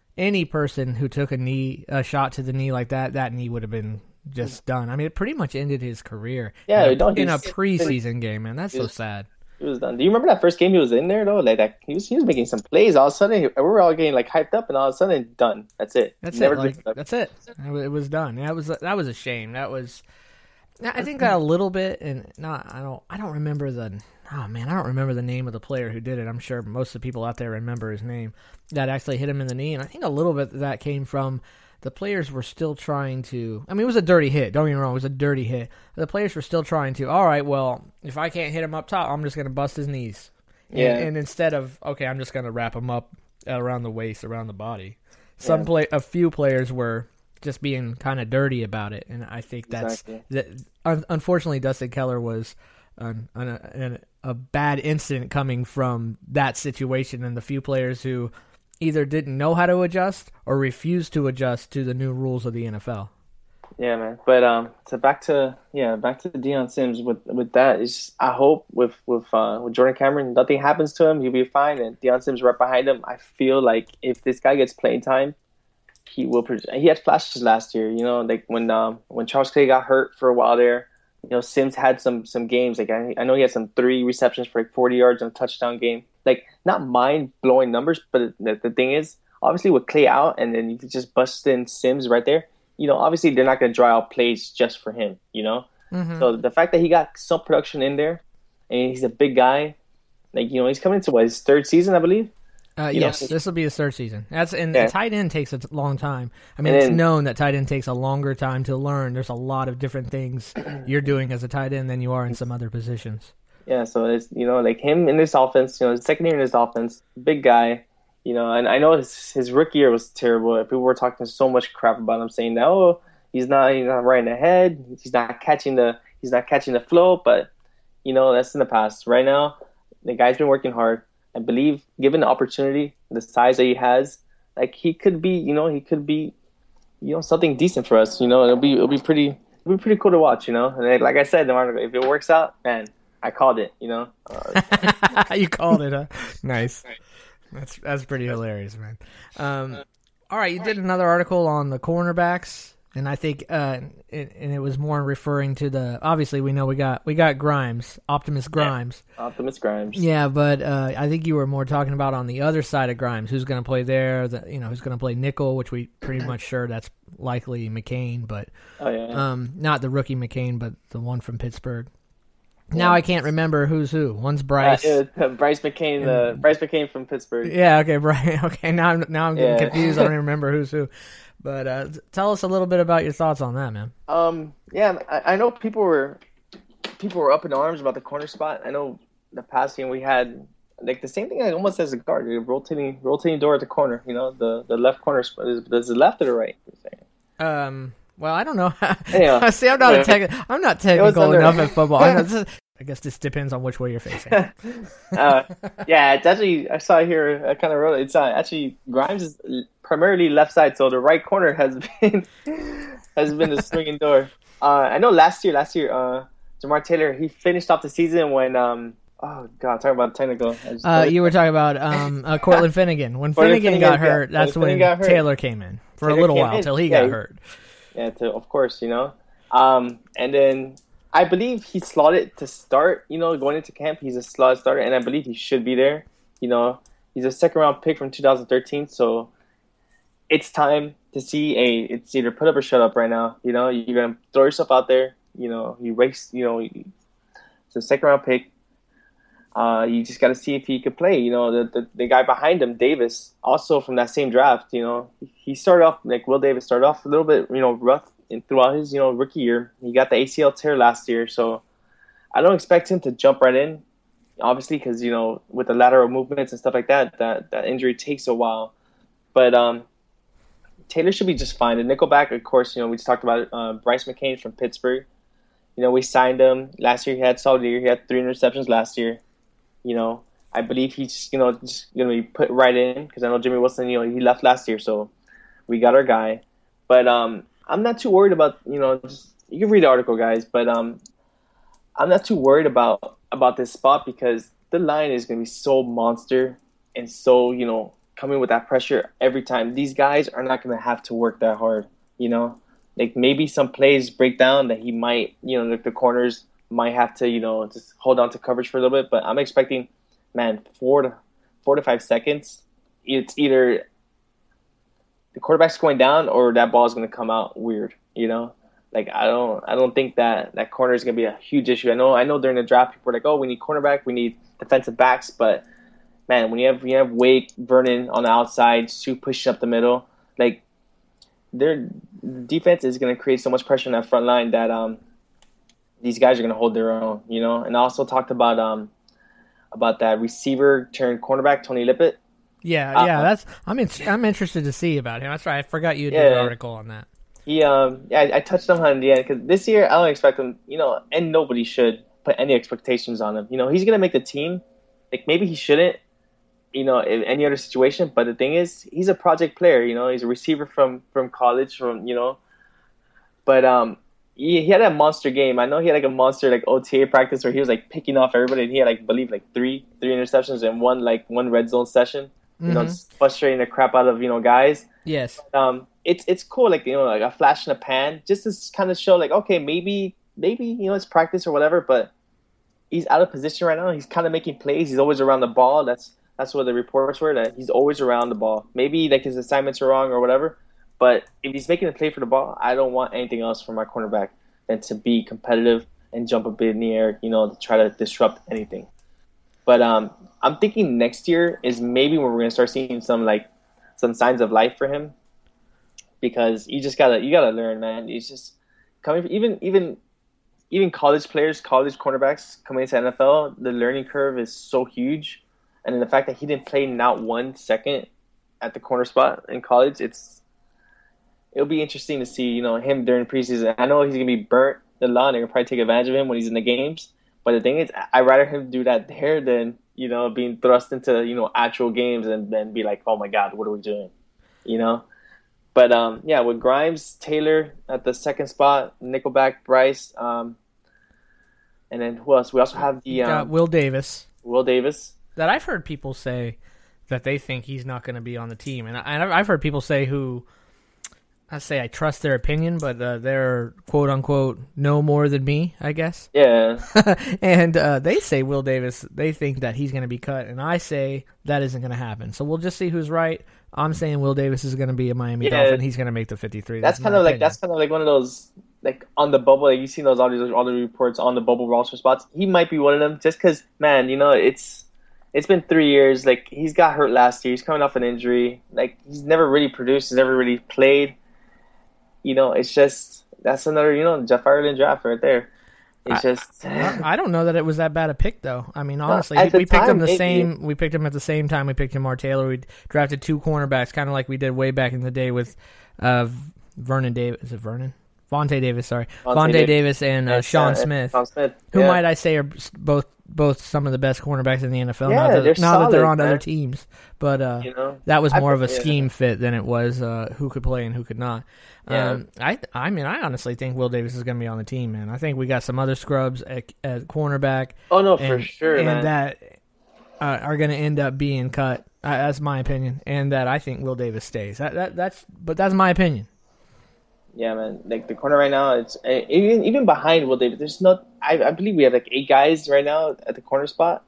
who took a shot to the knee like that knee would have been just done. I mean, it pretty much ended his career. Yeah, in a preseason game, man. That's so sad. He was done. Do you remember that first game he was in there though? Like that, he was making some plays. All of a sudden, we were all getting like hyped up, and all of a sudden, done. That's it. That's it. It was done. That was a shame. That was. I think that a little bit, and I don't remember the. Oh man, I don't remember the name of the player who did it. I'm sure most of the people out there remember his name. That actually hit him in the knee, and I think a little bit of that came from the players were still trying to. I mean, it was a dirty hit. Don't get me wrong, it was a dirty hit. The players were still trying to. All right, well, if I can't hit him up top, I'm just going to bust his knees. Yeah. And instead of I'm just going to wrap him up around the waist, around the body. A few players were just being kind of dirty about it, and I think that's unfortunately Dustin Keller was a bad incident coming from that situation, and the few players who either didn't know how to adjust or refused to adjust to the new rules of the NFL. Yeah, man. But so back to Deion Sims. With that, is I hope with Jordan Cameron, nothing happens to him. He'll be fine, and Deion Sims right behind him. I feel like if this guy gets playing time, he will. He had flashes last year. Like when Charles Clay got hurt for a while there. Sims had some games. Like I know he had some 3 receptions for like 40 yards and a touchdown game. Like not mind-blowing numbers, but the thing is, obviously with Clay out and then you could just bust in Sims right there, obviously they're not going to draw out plays just for him, Mm-hmm. So the fact that he got some production in there and he's a big guy, like, he's coming into his 3rd season, I believe. Yes, this will be his 3rd season. Tight end takes a long time. I mean, it's known that tight end takes a longer time to learn. There's a lot of different things you're doing as a tight end than you are in some other positions. Yeah, so it's, like him in this offense, his second year in this offense, big guy, and I know his rookie year was terrible. People were talking so much crap about him, saying that, he's not right ahead, he's not catching the flow, but that's in the past. Right now, the guy's been working hard. I believe, given the opportunity, the size that he has, like he could be, something decent for us. It'll be pretty cool to watch. And like I said, if it works out, man, I called it. You called it, huh? Nice. That's pretty hilarious, man. All right, you did another article on the cornerbacks, and I think it was more referring to the. Obviously, we know we got Grimes, Optimus Grimes. Yeah, Optimus Grimes. Yeah, but I think you were more talking about on the other side of Grimes, who's going to play there. Who's going to play nickel, which we pretty much sure that's likely McCain, but not the rookie McCain, but the one from Pittsburgh. Now I can't remember who's who. One's Bryce. Bryce McCain. Bryce McCain from Pittsburgh. Yeah. Okay. Right. Okay. Now I'm getting confused. I don't even remember who's who. But tell us a little bit about your thoughts on that, man. Yeah. I know people were up in arms about the corner spot. I know the past game we had like the same thing. Like, almost as a guard, rotating door at the corner. The left corner spot. Is it left or the right? Well, I don't know. Anyway, see, I'm not technical enough at football. I guess this depends on which way you're facing. Yeah, it's actually, I saw here, I kind of wrote it. It's actually, Grimes is primarily left side, so the right corner has been the swinging door. I know last year, Jamar Taylor, he finished off the season when, oh God, talking about technical. You were talking about Cortland Finnegan. When Finnegan got hurt, that's when Taylor came in for a little while until he got hurt. Yeah, of course, and then I believe he slotted to start, going into camp. He's a slot starter, and I believe he should be there. He's a second-round pick from 2013, so it's time to see it's either put up or shut up right now. You're going to throw yourself out there. You race, it's a second-round pick. You just got to see if he could play. The guy behind him, Davis, also from that same draft, he started off, like Will Davis started off a little bit, rough throughout his, rookie year. He got the ACL tear last year, so I don't expect him to jump right in, obviously, because, with the lateral movements and stuff like that, that injury takes a while. But Taylor should be just fine. The nickelback, of course, we just talked about it, Bryce McCain from Pittsburgh. We signed him. Last year he had a solid year. He had 3 interceptions last year. I believe he's just going to be put right in because I know Jimmy Wilson, he left last year, so we got our guy. But I'm not too worried about, just, you can read the article, guys, but I'm not too worried about this spot because the line is going to be so monster and so, coming with that pressure every time. These guys are not going to have to work that hard, Like maybe some plays break down that he might, like the corners might have to, just hold on to coverage for a little bit. But I'm expecting, 4 to 5 seconds. It's either the quarterback's going down or that ball is going to come out weird. Like I don't think that corner is going to be a huge issue. I know during the draft people were like, oh, we need cornerback, we need defensive backs. But man, when you have Wake, Vernon on the outside, Sue pushing up the middle, like their defense is going to create so much pressure on that front line that these guys are going to hold their own, And I also talked about that receiver turned cornerback, Tony Lippett. Yeah, I'm interested to see about him. That's right. I forgot you did an article on that. I touched on him in the end because this year I don't expect him, and nobody should put any expectations on him. He's going to make the team. Like maybe he shouldn't, in any other situation. But the thing is, he's a project player. He's a receiver from college, But he had a monster game. I know he had like a monster OTA practice where he was like picking off everybody, and he had I believe three interceptions in one red zone session. Just frustrating the crap out of guys. Yes. It's cool, like a flash in the pan, just to kind of show okay, maybe it's practice or whatever, but he's out of position right now. He's kind of making plays. He's always around the ball. That's what the reports were, that he's always around the ball. Maybe his assignments are wrong or whatever. But if he's making a play for the ball, I don't want anything else from my cornerback than to be competitive and jump a bit in the air, to try to disrupt anything. But I'm thinking next year is maybe when we're gonna start seeing some signs of life for him, because you gotta learn, man. It's just coming even college players, college cornerbacks coming into NFL, the learning curve is so huge, and then the fact that he didn't play not 1 second at the corner spot in college, it'll be interesting to see, him during preseason. I know he's going to be burnt a lot. They're going to probably take advantage of him when he's in the games. But the thing is, I'd rather him do that there than, being thrust into, actual games and then be like, oh, my God, what are we doing? But, with Grimes, Taylor at the second spot, nickelback, Bryce. And then who else? We also have the Will Davis. Will Davis. That I've heard people say that they think he's not going to be on the team. And I've heard people say I trust their opinion, but they're quote unquote know more than me, I guess. Yeah. And they say Will Davis, they think that he's going to be cut, and I say that isn't going to happen. So we'll just see who's right. I'm saying Will Davis is going to be a Miami Dolphin. He's going to make the 53. That's kind of like one of those, like, on the bubble. Like, you've seen all the reports on the bubble roster spots. He might be one of them, just because, man, it's been 3 years. Like, he's got hurt last year. He's coming off an injury. Like, he's never really produced. He's never really played. It's just, that's another, Jeff Ireland draft right there. It's I don't know that it was that bad a pick, though. I mean, honestly, we picked him We picked him at the same time we picked Jamar Taylor. We drafted 2 cornerbacks, kind of like we did way back in the day with Vernon Davis. Is it Vernon? Vontae Davis, sorry. Vontae Davis and Sean Smith. Who might I say are both some of the best cornerbacks in the NFL. Yeah, now that they're on other teams. But that was more of a scheme fit than it was who could play and who could not. Yeah. I honestly think Will Davis is going to be on the team, man. I think we got some other scrubs at cornerback. Oh, no, for sure, and man. that are going to end up being cut. That's my opinion. And that I think Will Davis stays. That's my opinion. Yeah, man. Like, the corner right now, it's even behind Will Davis. There's not. I believe we have like 8 guys right now at the corner spot.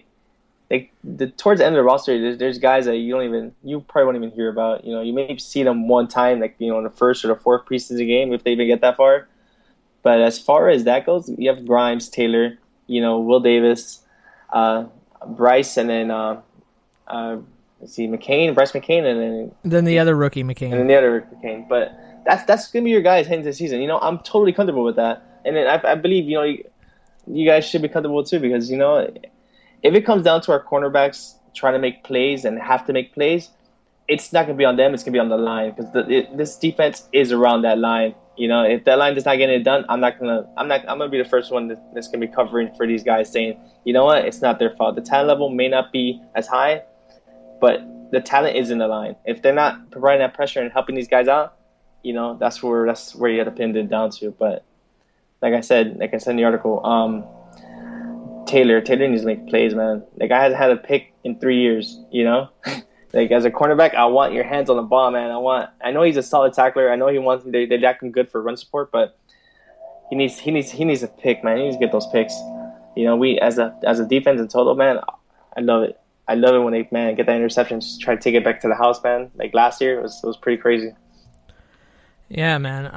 Towards the end of the roster, there's guys that you probably won't even hear about. You may see them one time, like, in the first or the fourth preseason game, if they even get that far. But as far as that goes, you have Grimes, Taylor, Will Davis, Bryce, and then McCain, Bryce McCain, and then the other rookie McCain, and then the other rookie McCain. But that's gonna be your guys heading into the season. I'm totally comfortable with that, and then I believe you guys should be comfortable too, because if it comes down to our cornerbacks trying to make plays and have to make plays, it's not gonna be on them. It's gonna be on the line, because this defense is around that line. If that line does not get it done, I'm gonna be the first one that's gonna be covering for these guys, saying, you know what, it's not their fault. The talent level may not be as high, but the talent is in the line. If they're not providing that pressure and helping these guys out, that's where you have to pin it down to. But like I said in the article, Taylor needs to make plays, man. Like, I haven't had a pick in 3 years. Like, as a cornerback, I want your hands on the ball, man. I know he's a solid tackler. I know they jack him good for run support, but he needs a pick, man. He needs to get those picks. We as a defense in total, man, I love it. I love it when they, get that interception, just try to take it back to the house, man. Like, last year, it was pretty crazy. Yeah, man.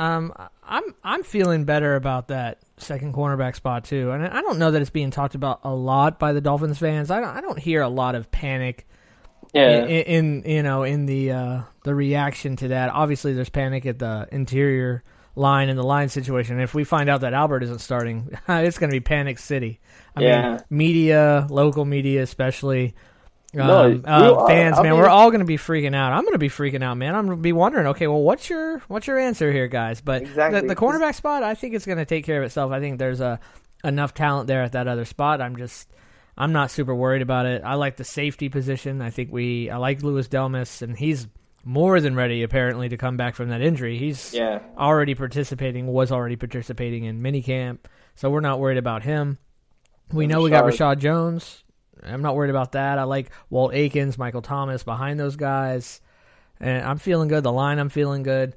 I'm feeling better about that second cornerback spot too, and I don't know that it's being talked about a lot by the Dolphins fans. I don't hear a lot of panic. Yeah. In the reaction to that. Obviously, there's panic at the interior line and the line situation. If we find out that Albert isn't starting, it's going to be panic city. I mean, media, local media especially. Fans, man, we're all going to be freaking out. I'm going to be freaking out, man. I'm going to be wondering, okay, well, what's your answer here, guys? But exactly. the cornerback spot, I think it's going to take care of itself. I think there's enough talent there at that other spot. I'm not super worried about it. I like the safety position. I like Louis Delmas, and he's more than ready, apparently, to come back from that injury. He's was already participating in minicamp, so we're not worried about him. We know we got Rashad Jones. I'm not worried about that. I like Walt Aikens, Michael Thomas behind those guys. And I'm feeling good. The line, I'm feeling good.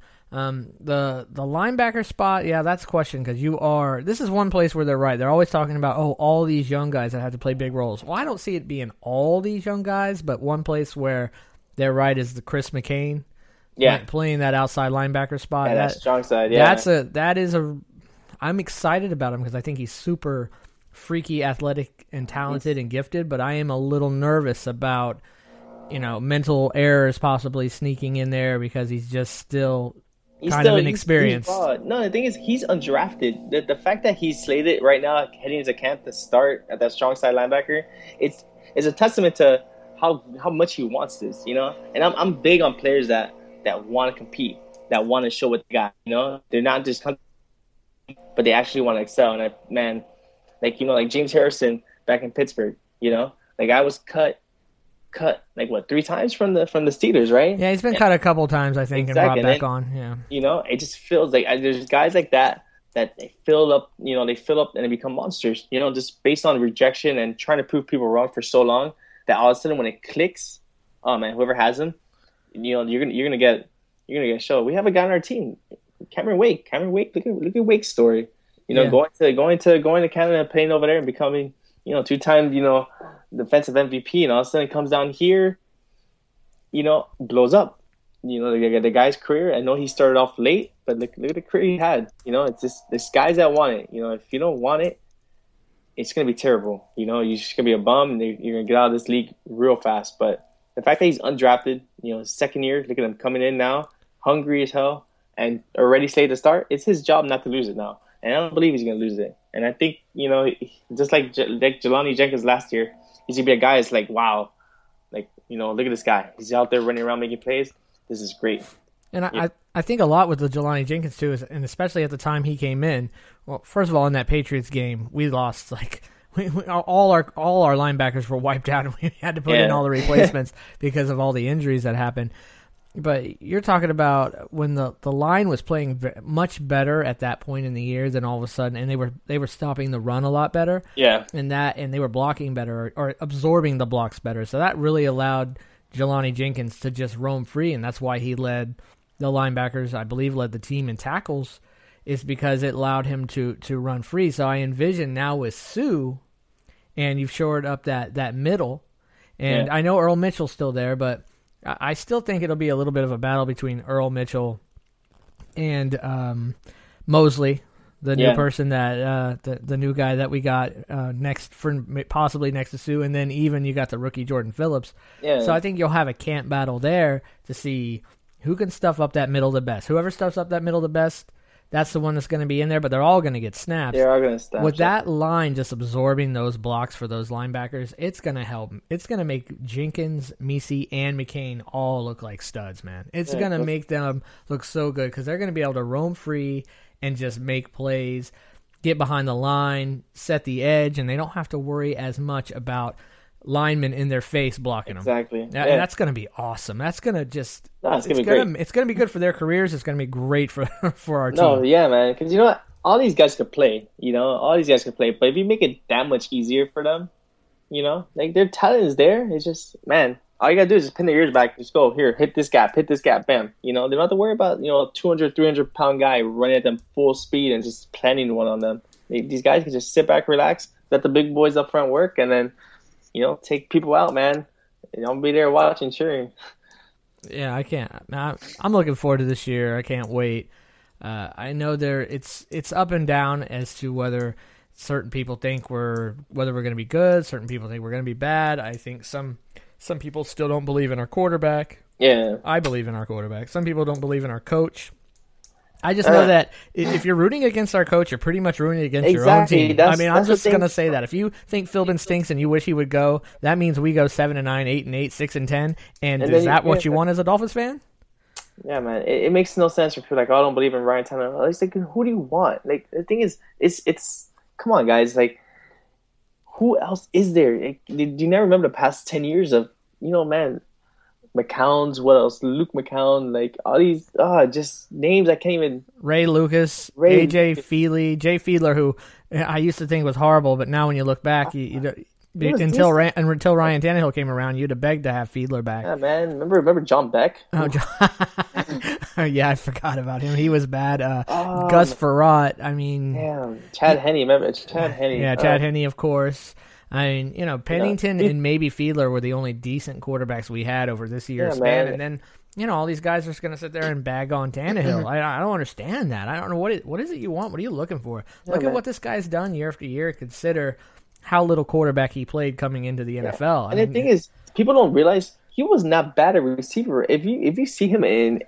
The linebacker spot, that's a question, because this is one place where they're right. They're always talking about, all these young guys that have to play big roles. Well, I don't see it being all these young guys, but one place where they're right is the Chris McCain. Playing that outside linebacker spot. Yeah, that's strong side, yeah. I'm excited about him because I think he's super freaky, athletic, and talented and gifted, but I am a little nervous about, mental errors possibly sneaking in there because he's just still kind of inexperienced. No, the thing is, he's undrafted. The fact that he's slated right now, heading into camp to start at that strong side linebacker, it's a testament to how much he wants this, And I'm big on players that want to compete, that want to show what they got, They're not just coming, but they actually want to excel. And like James Harrison back in Pittsburgh, like I was cut like 3 times from the Steelers, right? Yeah, he's been cut a couple times, I think, exactly. and brought back on. Yeah, it just feels like there's guys like that they fill up, and they become monsters, just based on rejection and trying to prove people wrong for so long that all of a sudden when it clicks, oh man, whoever has him, you're gonna get a show. We have a guy on our team, Cameron Wake. Look at Wake's story. Going to Canada, playing over there, and becoming 2-time defensive MVP, and all of a sudden it comes down here, blows up. The guy's career. I know he started off late, but look at the career he had. It's just there's guys that want it. If you don't want it, it's gonna be terrible. You're just gonna be a bum, and you're gonna get out of this league real fast. But the fact that he's undrafted, his second year, look at him coming in now, hungry as hell, and already slated to start. It's his job not to lose it now, and I don't believe he's gonna lose it. And I think just like Jelani Jenkins last year, he's gonna be a guy that's like, wow, look at this guy. He's out there running around making plays. This is great. And I think a lot with the Jelani Jenkins too, and especially at the time he came in. Well, first of all, in that Patriots game, we lost all our linebackers were wiped out, and we had to put in all the replacements because of all the injuries that happened. But you're talking about when the line was playing much better at that point in the year, then all of a sudden, and they were stopping the run a lot better. Yeah, and they were blocking better or absorbing the blocks better. So that really allowed Jelani Jenkins to just roam free, and that's why he led the linebackers, I believe, led the team in tackles, is because it allowed him to run free. So I envision now with Sue, and you've shored up that middle, and I know Earl Mitchell's still there, but I still think it'll be a little bit of a battle between Earl Mitchell and Mosley, the new person that the new guy that we got possibly next to Sue, and then even you got the rookie Jordan Phillips. Yeah. So I think you'll have a camp battle there to see who can stuff up that middle the best. Whoever stuffs up that middle the best, that's the one that's going to be in there, but they're all going to get snaps. They're all going to snap. With that line just absorbing those blocks for those linebackers, it's going to help. It's going to make Jenkins, Misi, and McCain all look like studs, man. It's going to make them look so good because they're going to be able to roam free and just make plays, get behind the line, set the edge, and they don't have to worry as much about linemen in their face blocking them. Exactly. And that's going to be awesome. That's going to just it's going to be great. It's going to be good for their careers. It's going to be great for our team. No, yeah, man. Because you know what? All these guys could play. All these guys could play. But if you make it that much easier for them, their talent is there. It's just, man, all you got to do is just pin their ears back. Just go, here, hit this gap, bam. They don't have to worry about, 200, 300-pound guy running at them full speed and just planting one on them. These guys can just sit back, relax, let the big boys up front work, and then, take people out, man. I'll be there watching, cheering. Yeah, I can't. I'm looking forward to this year. I can't wait. I know it's up and down as to whether certain people think whether we're going to be good, certain people think we're going to be bad. I think some people still don't believe in our quarterback. Yeah. I believe in our quarterback. Some people don't believe in our coach. I just know that if you're rooting against our coach, you're pretty much rooting against your own team. I'm just going to say that. If you think Philbin stinks and you wish he would go, that means we go 7-9, 8-8, 6-10. And is that what you want as a Dolphins fan? Yeah, man. It makes no sense for people like, oh, I don't believe in Ryan Tannehill. It's like, who do you want? Like, the thing is, it's come on, guys. Like, who else is there? Like, do you never remember the past 10 years of, man, McCown's, what else? Luke McCown, like all these, just names I can't even. Ray Lucas, AJ Feely, Jay Fiedler, who I used to think was horrible, but now when you look back, until Ryan Tannehill came around, you'd have begged to have Fiedler back. Yeah, man. Remember John Beck? Oh, yeah, I forgot about him. He was bad. Gus Frerotte. I mean, damn. Chad Henne. Remember Chad Henne? Yeah, Chad Henne, of course. I mean, Pennington and maybe Fiedler were the only decent quarterbacks we had over this year's span. Man. And then, all these guys are just going to sit there and bag on Tannehill. I don't understand that. I don't know what is it you want? What are you looking for? Look at what this guy's done year after year. Consider how little quarterback he played coming into the NFL. And the thing is, people don't realize he was not bad at receiver. If you see him in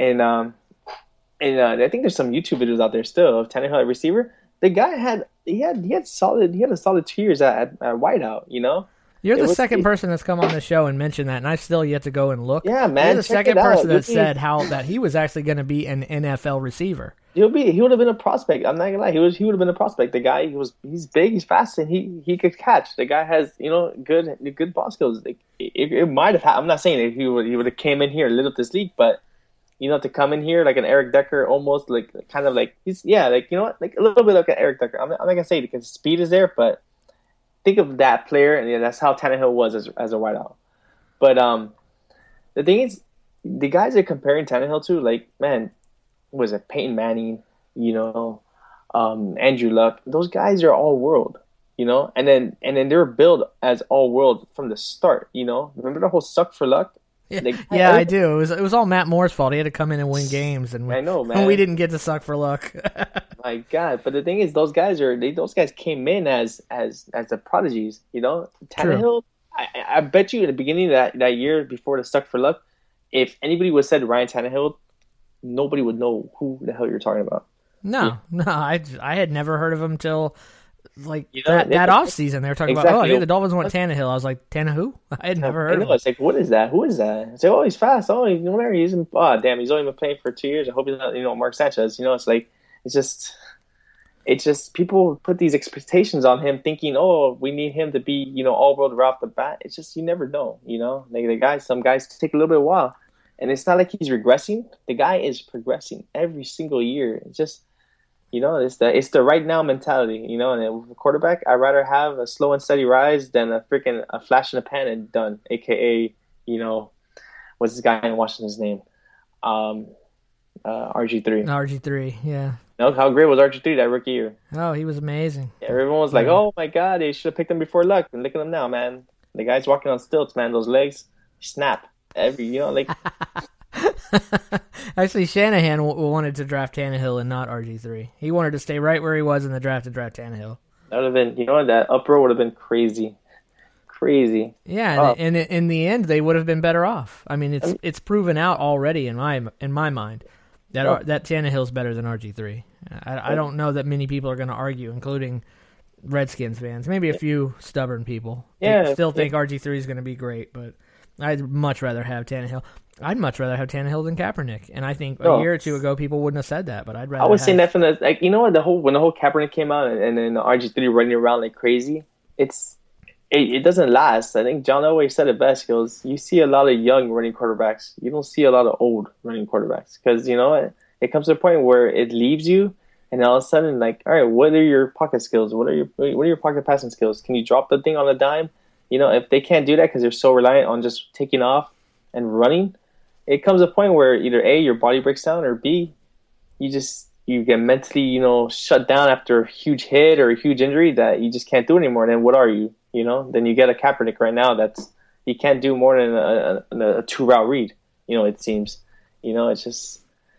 I think there's some YouTube videos out there still of Tannehill at receiver. The guy had a solid 2 years at wideout. You're the second person that's come on the show and mentioned that, and I still yet to go and look. Yeah, man. You're the second person that said that he was actually going to be an NFL receiver. He would have been a prospect. I'm not gonna lie. He would have been a prospect. The guy, he's big, he's fast, and he could catch. The guy has good ball skills. Like, it might have. I'm not saying that he would have came in here and lit up this league, but to come in here like an Eric Decker, almost like kind of like like a little bit like an Eric Decker. I'm not gonna say because speed is there, but think of that player, and that's how Tannehill was as a wideout. But the thing is, the guys they're comparing Tannehill to, like, man, was it Peyton Manning, you know, Andrew Luck? Those guys are all world, you know, and then they were built as all world from the start, you know. Remember the whole suck for luck? Yeah, I do. It was all Matt Moore's fault. He had to come in and win games, and I know, man. And we didn't get to suck for luck. My God! But the thing is, those guys came in as the prodigies, you know. Tannehill, I bet you at the beginning of that year before the suck for luck, if anybody would have said Ryan Tannehill, nobody would know who the hell you're talking about. No, I had never heard of him till like that off season. They were talking about, hey, the Dolphins want Tannehill. I was like, Tannehill who? I had never heard of him. It's like, what is that? Who is that? I say, oh, he's fast. Oh, whatever. He's damn, he's only been playing for 2 years. I hope he's not, Mark Sanchez. It's like, it's just people put these expectations on him, thinking, oh, we need him to be, all world right off the bat. It's just, you never know, Like some guys take a little bit of a while, and it's not like he's regressing. The guy is progressing every single year. It's just, it's the right now mentality, and with a quarterback, I'd rather have a slow and steady rise than a flash in the pan and done, aka, what's this guy in Washington's name? RG3. RG3, yeah. How great was RG3 that rookie year? Oh, he was amazing. Yeah, everyone was like, oh my God, they should have picked him before luck. And look at him now, man. The guy's walking on stilts, man. Those legs snap. Actually, Shanahan wanted to draft Tannehill and not RG3. He wanted to stay right where he was in the draft to draft Tannehill. That would have been, that uproar would have been crazy. Crazy. Yeah, and in the end, they would have been better off. I mean, it's proven out already in my mind that Tannehill's better than RG3. I don't know that many people are going to argue, including Redskins fans. Maybe a few stubborn people. They still think RG3 is going to be great, but I'd much rather have Tannehill. I'd much rather have Tannehill than Kaepernick. And I think a year or two ago, people wouldn't have said that, but I'd rather. I was saying that from when the whole Kaepernick came out and then RG3 running around like crazy, it doesn't last. I think John Elway said it best. He goes, you see a lot of young running quarterbacks. You don't see a lot of old running quarterbacks. Because, it comes to a point where it leaves you, and all of a sudden, like, all right, what are your pocket skills? What are your pocket passing skills? Can you drop the thing on a dime? If they can't do that because they're so reliant on just taking off and running, it comes to a point where either A, your body breaks down, or B, you get mentally, shut down after a huge hit or a huge injury that you just can't do anymore. And then what are you? Then you get a Kaepernick right now he can't do more than a 2-route read. It seems. It's just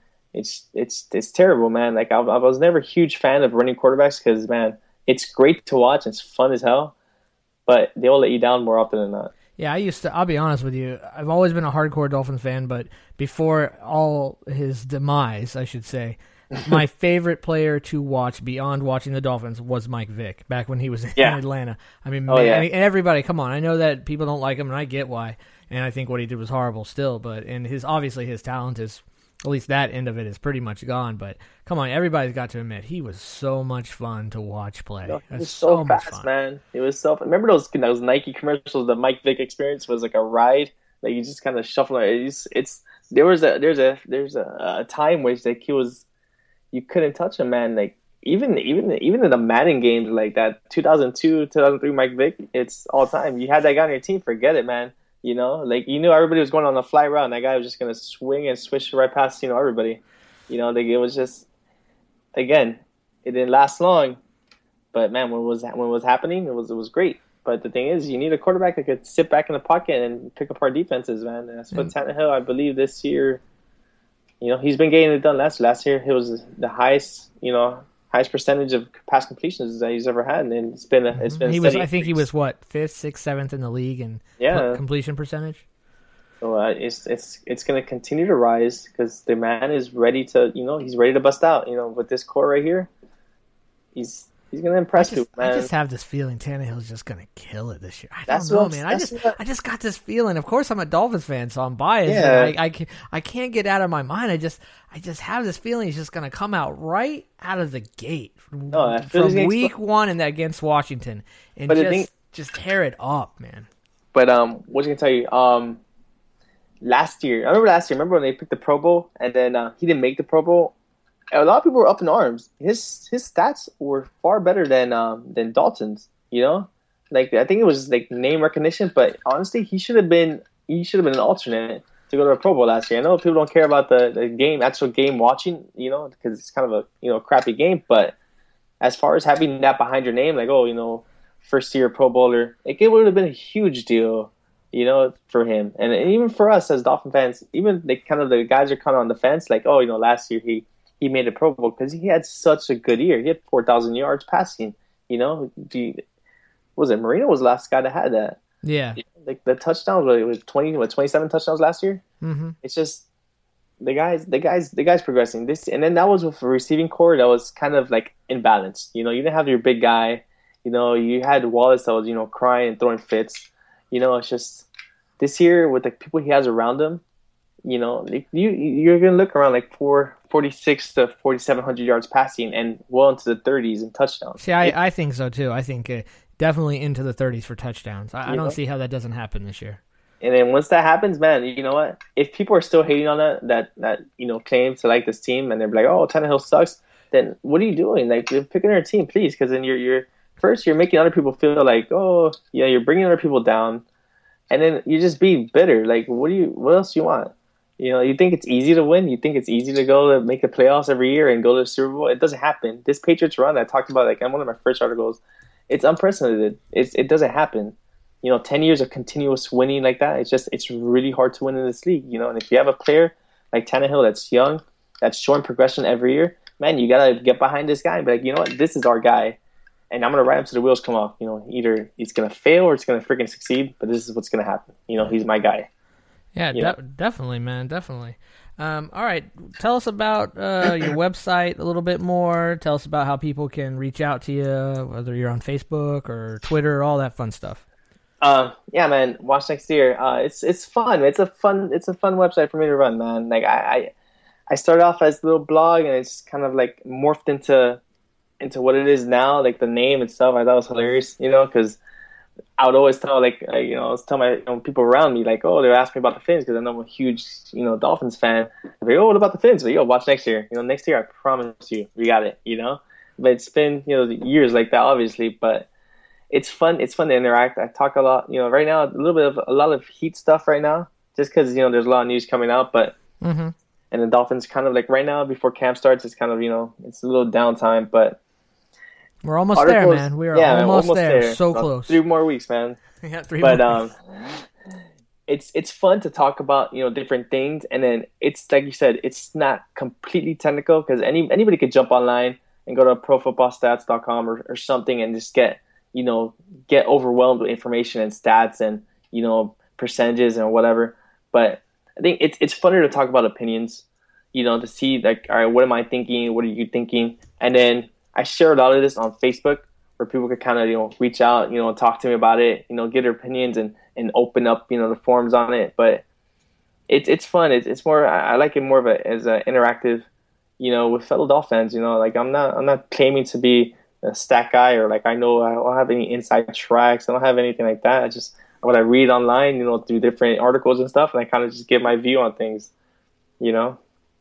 it's terrible, man. Like I was never a huge fan of running quarterbacks because, man, it's great to watch. It's fun as hell, but they'll let you down more often than not. Yeah, I'll be honest with you. I've always been a hardcore Dolphins fan, but before all his demise, I should say, my favorite player to watch beyond watching the Dolphins was Mike Vick back when he was in Atlanta. I mean, and everybody, come on. I know that people don't like him, and I get why. And I think what he did was horrible still. But obviously his talent is, at least that end of it is pretty much gone. But come on, everybody's got to admit he was so much fun to watch play. It was so fast, much fun. Man. It was so. Remember those Nike commercials? The Mike Vick experience was like a ride. Like you just kind of shuffle. There's a time where like you couldn't touch him, man. Like even in the Madden games, like that 2002, 2003 Mike Vick, it's all time. You had that guy on your team, forget it, man. Like you knew everybody was going on a fly route, and that guy was just gonna swing and swish right past everybody. Like it was just, again, it didn't last long, but man, when it was happening, it was great. But the thing is, you need a quarterback that could sit back in the pocket and pick apart defenses, man. And that's what Tannehill, I believe, this year. He's been getting it done. Last year, it was the highest percentage of pass completions that he's ever had, and it's been. I think he was what, 5th, 6th, 7th in the league in completion percentage. So it's going to continue to rise because the man is ready to he's ready to bust out. With this core right here, he's going to impress you, man. I just have this feeling Tannehill's just going to kill it this year. I don't know, man. I just got this feeling. Of course, I'm a Dolphins fan, so I'm biased. Yeah. I can't get out of my mind. I just have this feeling he's just going to come out right out of the gate from week one and against Washington and just tear it up, man. But what can I tell you? Last year, remember when they picked the Pro Bowl and then he didn't make the Pro Bowl? A lot of people were up in arms. His stats were far better than Dalton's. Like I think it was like name recognition, but honestly, he should have been an alternate to go to a Pro Bowl last year. I know people don't care about the game, actual game watching, because it's kind of a crappy game. But as far as having that behind your name, like first year Pro Bowler, like it would have been a huge deal, for him, and even for us as Dolphin fans. Even the guys are kind of on the fence, like last year he made a Pro Bowl because he had such a good year. He had 4,000 yards passing. Was it Marino was the last guy that had that? Yeah. Like the touchdowns, it was 27 touchdowns last year. Mm-hmm. It's just the guys progressing. This, and then that was with a receiving core that was kind of like imbalanced. You didn't have your big guy. You had Wallace that was crying and throwing fits. It's just this year with the people he has around him. You're gonna look around like 446 to 4,700 yards passing and well into the 30s in touchdowns. See, I think so too. I think definitely into the 30s for touchdowns. I don't see how that doesn't happen this year. And then once that happens, man, you know what? If people are still hating on that claim to like this team, and they're like, "Oh, Tannehill sucks," then what are you doing? Like, you're picking another team, please, because then you're making other people feel like, oh, yeah, you're bringing other people down, and then you're just being bitter. Like, what else do you want? You think it's easy to win? You think it's easy to go to make the playoffs every year and go to the Super Bowl? It doesn't happen. This Patriots run I talked about, like in one of my first articles, it's unprecedented. It doesn't happen. 10 years of continuous winning like that, it's really hard to win in this league. And if you have a player like Tannehill that's young, that's showing progression every year, man, you got to get behind this guy and be like, you know what, this is our guy. And I'm going to ride him till the wheels come off. Either he's going to fail or it's going to freaking succeed, but this is what's going to happen. He's my guy. Yeah, definitely, man, definitely. All right, tell us about your website a little bit more. Tell us about how people can reach out to you, whether you're on Facebook or Twitter, all that fun stuff. Yeah, man, Watch Next Year. It's fun. It's a fun website for me to run, man. Like I started off as a little blog, and it's kind of like morphed into what it is now. Like the name itself, I thought it was hilarious, because I would always tell, I was telling my people around me, like, oh, they would ask me about the Fins because I know I'm a huge, Dolphins fan. They're like, oh, what about the Fins? Like, watch next year. Next year, I promise you, we got it. But it's been, years like that, obviously. But it's fun. It's fun to interact. I talk a lot. Right now, a lot of Heat stuff right now, just because there's a lot of news coming out. But mm-hmm. And the Dolphins kind of like right now before camp starts, it's kind of it's a little downtime, but. We're almost there, man. We are almost there. So close. 3 more weeks, man. Yeah, 3 more weeks. It's fun to talk about different things, and then it's like you said, it's not completely technical because anybody could jump online and go to profootballstats.com or something and just get overwhelmed with information and stats and percentages and whatever. But I think it's funner to talk about opinions, to see like, all right, what am I thinking? What are you thinking? And then I share a lot of this on Facebook where people could kind of, reach out, talk to me about it, get their opinions and open up, the forums on it. But it's fun. It's more, I like it more as an interactive, with fellow Dolphins, like I'm not claiming to be a stat guy or like I don't have any inside tracks. I don't have anything like that. I just, what I read online, through different articles and stuff, and I kind of just give my view on things, Yeah,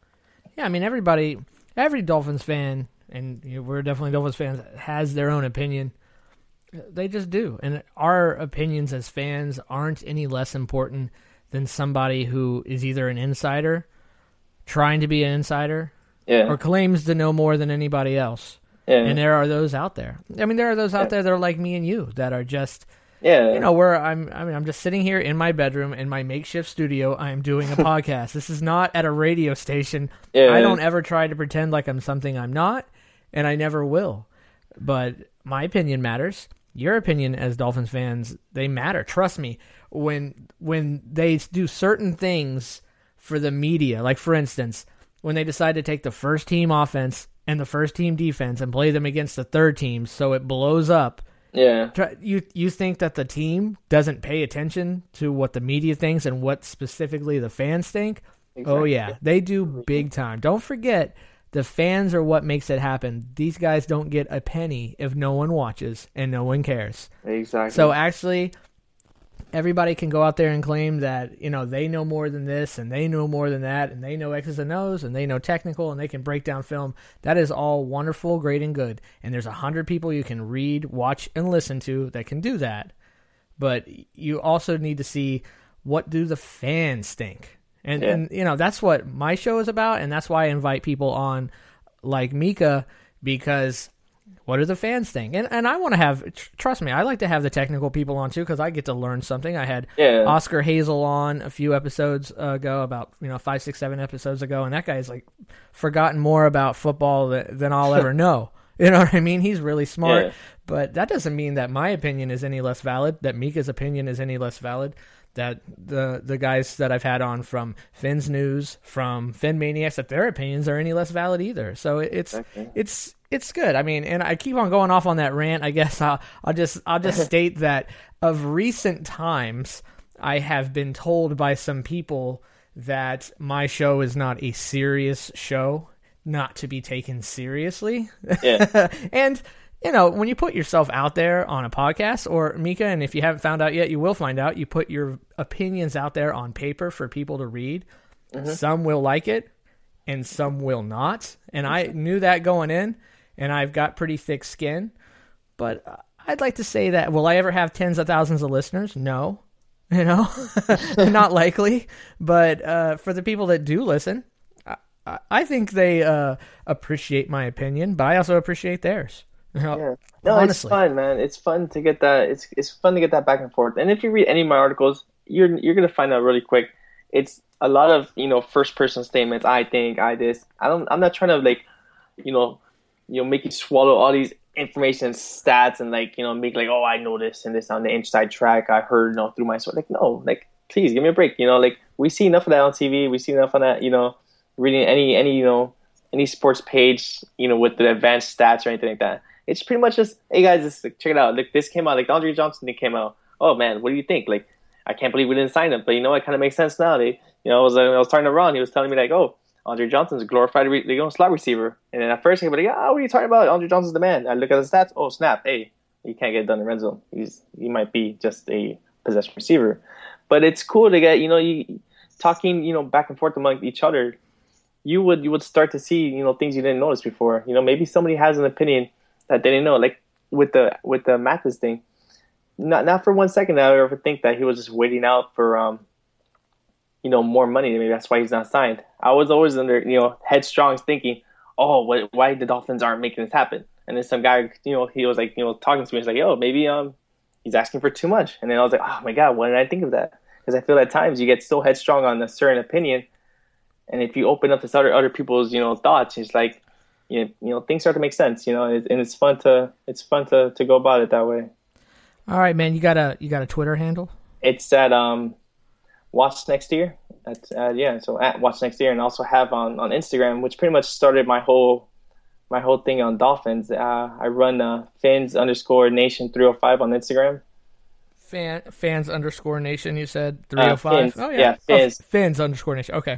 I mean, every Dolphins fan, and we're definitely Dolphins fans, has their own opinion. They just do. And our opinions as fans aren't any less important than somebody who is either an insider, trying to be an insider, or claims to know more than anybody else. Yeah. And there are those out there. I mean, there are those out there that are like me and you that are just... where I'm just sitting here in my bedroom in my makeshift studio. I'm doing a podcast. This is not at a radio station. I don't ever try to pretend like I'm something I'm not, and I never will. But my opinion matters. Your opinion as Dolphins fans, they matter. Trust me. When they do certain things for the media, like for instance, when they decide to take the first team offense and the first team defense and play them against the third team so it blows up. Yeah. You think that the team doesn't pay attention to what the media thinks and what specifically the fans think? Exactly. Oh, yeah. They do big time. Don't forget, the fans are what makes it happen. These guys don't get a penny if no one watches and no one cares. Exactly. So actually, everybody can go out there and claim that, they know more than this and they know more than that and they know X's and O's and they know technical and they can break down film. That is all wonderful, great, and good. And there's 100 people you can read, watch, and listen to that can do that. But you also need to see, what do the fans think? And that's what my show is about, and that's why I invite people on like Mika, because what do the fans think? And I want to have, trust me, I like to have the technical people on too, because I get to learn something. I had Oscar Hazel on a few episodes ago, about 5, 6, 7 episodes ago, and that guy's like forgotten more about football than I'll ever know. You know what I mean? He's really smart, but that doesn't mean that my opinion is any less valid, that Mika's opinion is any less valid, that the guys that I've had on from Fins News, from Fin Maniacs, that their opinions are any less valid either. So it's good. I mean, and I keep on going off on that rant. I guess I'll just state that of recent times, I have been told by some people that my show is not a serious show, not to be taken seriously. Yeah. And when you put yourself out there on a podcast, or Mika, and if you haven't found out yet, you will find out, you put your opinions out there on paper for people to read. Mm-hmm. Some will like it and some will not. And I knew that going in, and I've got pretty thick skin. But I'd like to say that, will I ever have tens of thousands of listeners? No. Not likely. But for the people that do listen, I think they appreciate my opinion, but I also appreciate theirs. No, honestly. It's fun, man. It's fun to get that. It's fun to get that back and forth. And if you read any of my articles, you're gonna find out really quick. It's a lot of first person statements. I think, I this. I'm not trying to make you swallow all these information and stats and make I know this and this on the inside track. I heard through my source. Please give me a break. We see enough of that on TV. We see enough of that. Reading any sports page with the advanced stats or anything like that. It's pretty much just, hey guys, check it out. This came out. Andre Johnson thing came out. Oh man, what do you think? I can't believe we didn't sign him, but it kind of makes sense now. I was talking to Ron. He was telling me Andre Johnson's a glorified slot receiver. And then at first he was like, what are you talking about? Andre Johnson's the man. I look at the stats. Oh snap! Hey, he can't get it done in red zone. He might be just a possession receiver, but it's cool to get you talking back and forth among each other. You would start to see things you didn't notice before. Maybe somebody has an opinion that they didn't know, like with the Mathis thing. Not for 1 second did I ever think that he was just waiting out for more money. Maybe that's why he's not signed. I was always under headstrong thinking, why the Dolphins aren't making this happen? And then some guy he was talking to me. He's like, maybe he's asking for too much. And then I was like, oh my god, why didn't I think of that? Because I feel at times you get so headstrong on a certain opinion. And if you open up to other people's, thoughts, it's like, things start to make sense, and it's fun to go about it that way. All right, man. You got a Twitter handle? It's at Watch Next Year. So at Watch Next Year, and also have on Instagram, which pretty much started my whole thing on Dolphins. I run Fins_Nation 305 on Instagram. Fans_Nation, you said 305. Oh yeah, Fins. Fins_Nation. Okay.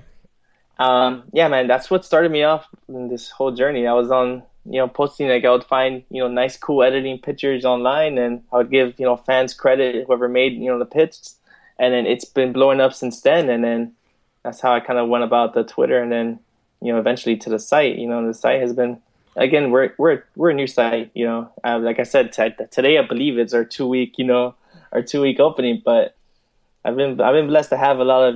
Man, that's what started me off in this whole journey. I was on, posting, I would find, nice, cool editing pictures online, and I would give, fans credit, whoever made, the pitch. And then it's been blowing up since then. And then that's how I kind of went about the Twitter, and then, eventually to the site. The site has been, again, we're a new site. Like I said, today I believe it's our 2 week, opening. But I've been blessed to have a lot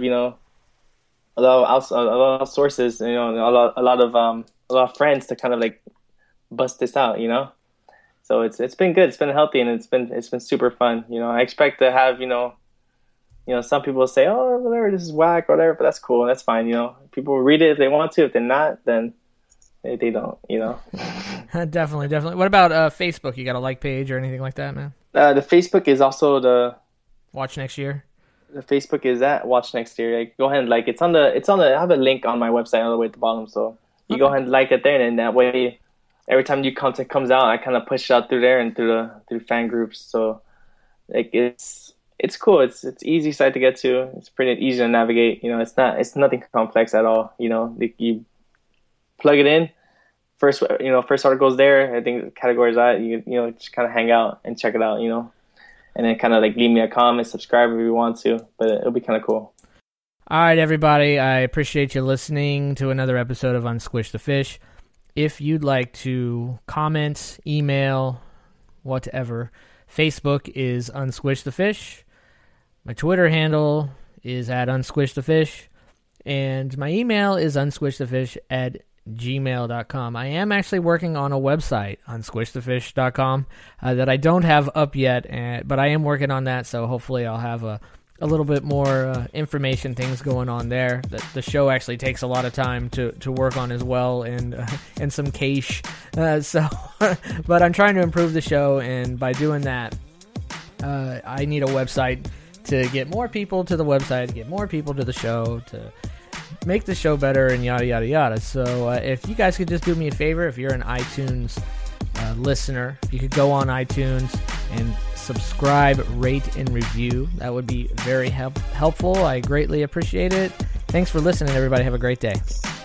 of sources, a lot of friends to kind of bust this out, So it's been good. It's been healthy, and it's been super fun. I expect to have some people say, oh, whatever, this is whack or whatever, but that's cool. That's fine. People will read it if they want to. If they're not, then they don't. Definitely. What about Facebook? You got a like page or anything like that, man? The Facebook is also the Watch Next Year. The Facebook is at Watch Next Year. Go ahead and like it's on the I have a link on my website all the way at the bottom, so you go ahead and like it there, and that way every time new content comes out, I kind of push it out through there and through fan groups. So it's cool. It's easy site to get to. It's pretty easy to navigate. It's nothing complex at all. You plug it in. First article's there. I think the categories that you just kind of hang out and check it out. And then kind of leave me a comment, subscribe if you want to, but it'll be kind of cool. All right, everybody. I appreciate you listening to another episode of Unsquish the Fish. If you'd like to comment, email, whatever, Facebook is Unsquish the Fish. My Twitter handle is at Unsquish the Fish. And my email is unsquishthefish@gmail.com. I am actually working on a website, unsquishthefish.com, that I don't have up yet, but I am working on that, so hopefully I'll have a little bit more information, things going on there. The show actually takes a lot of time to work on as well, and some cache. But I'm trying to improve the show, and by doing that, I need a website to get more people to the website, get more people to the show, to make the show better, and yada, yada, yada. So if you guys could just do me a favor, if you're an iTunes listener, if you could go on iTunes and subscribe, rate, and review, that would be very helpful. I greatly appreciate it. Thanks for listening, everybody. Have a great day.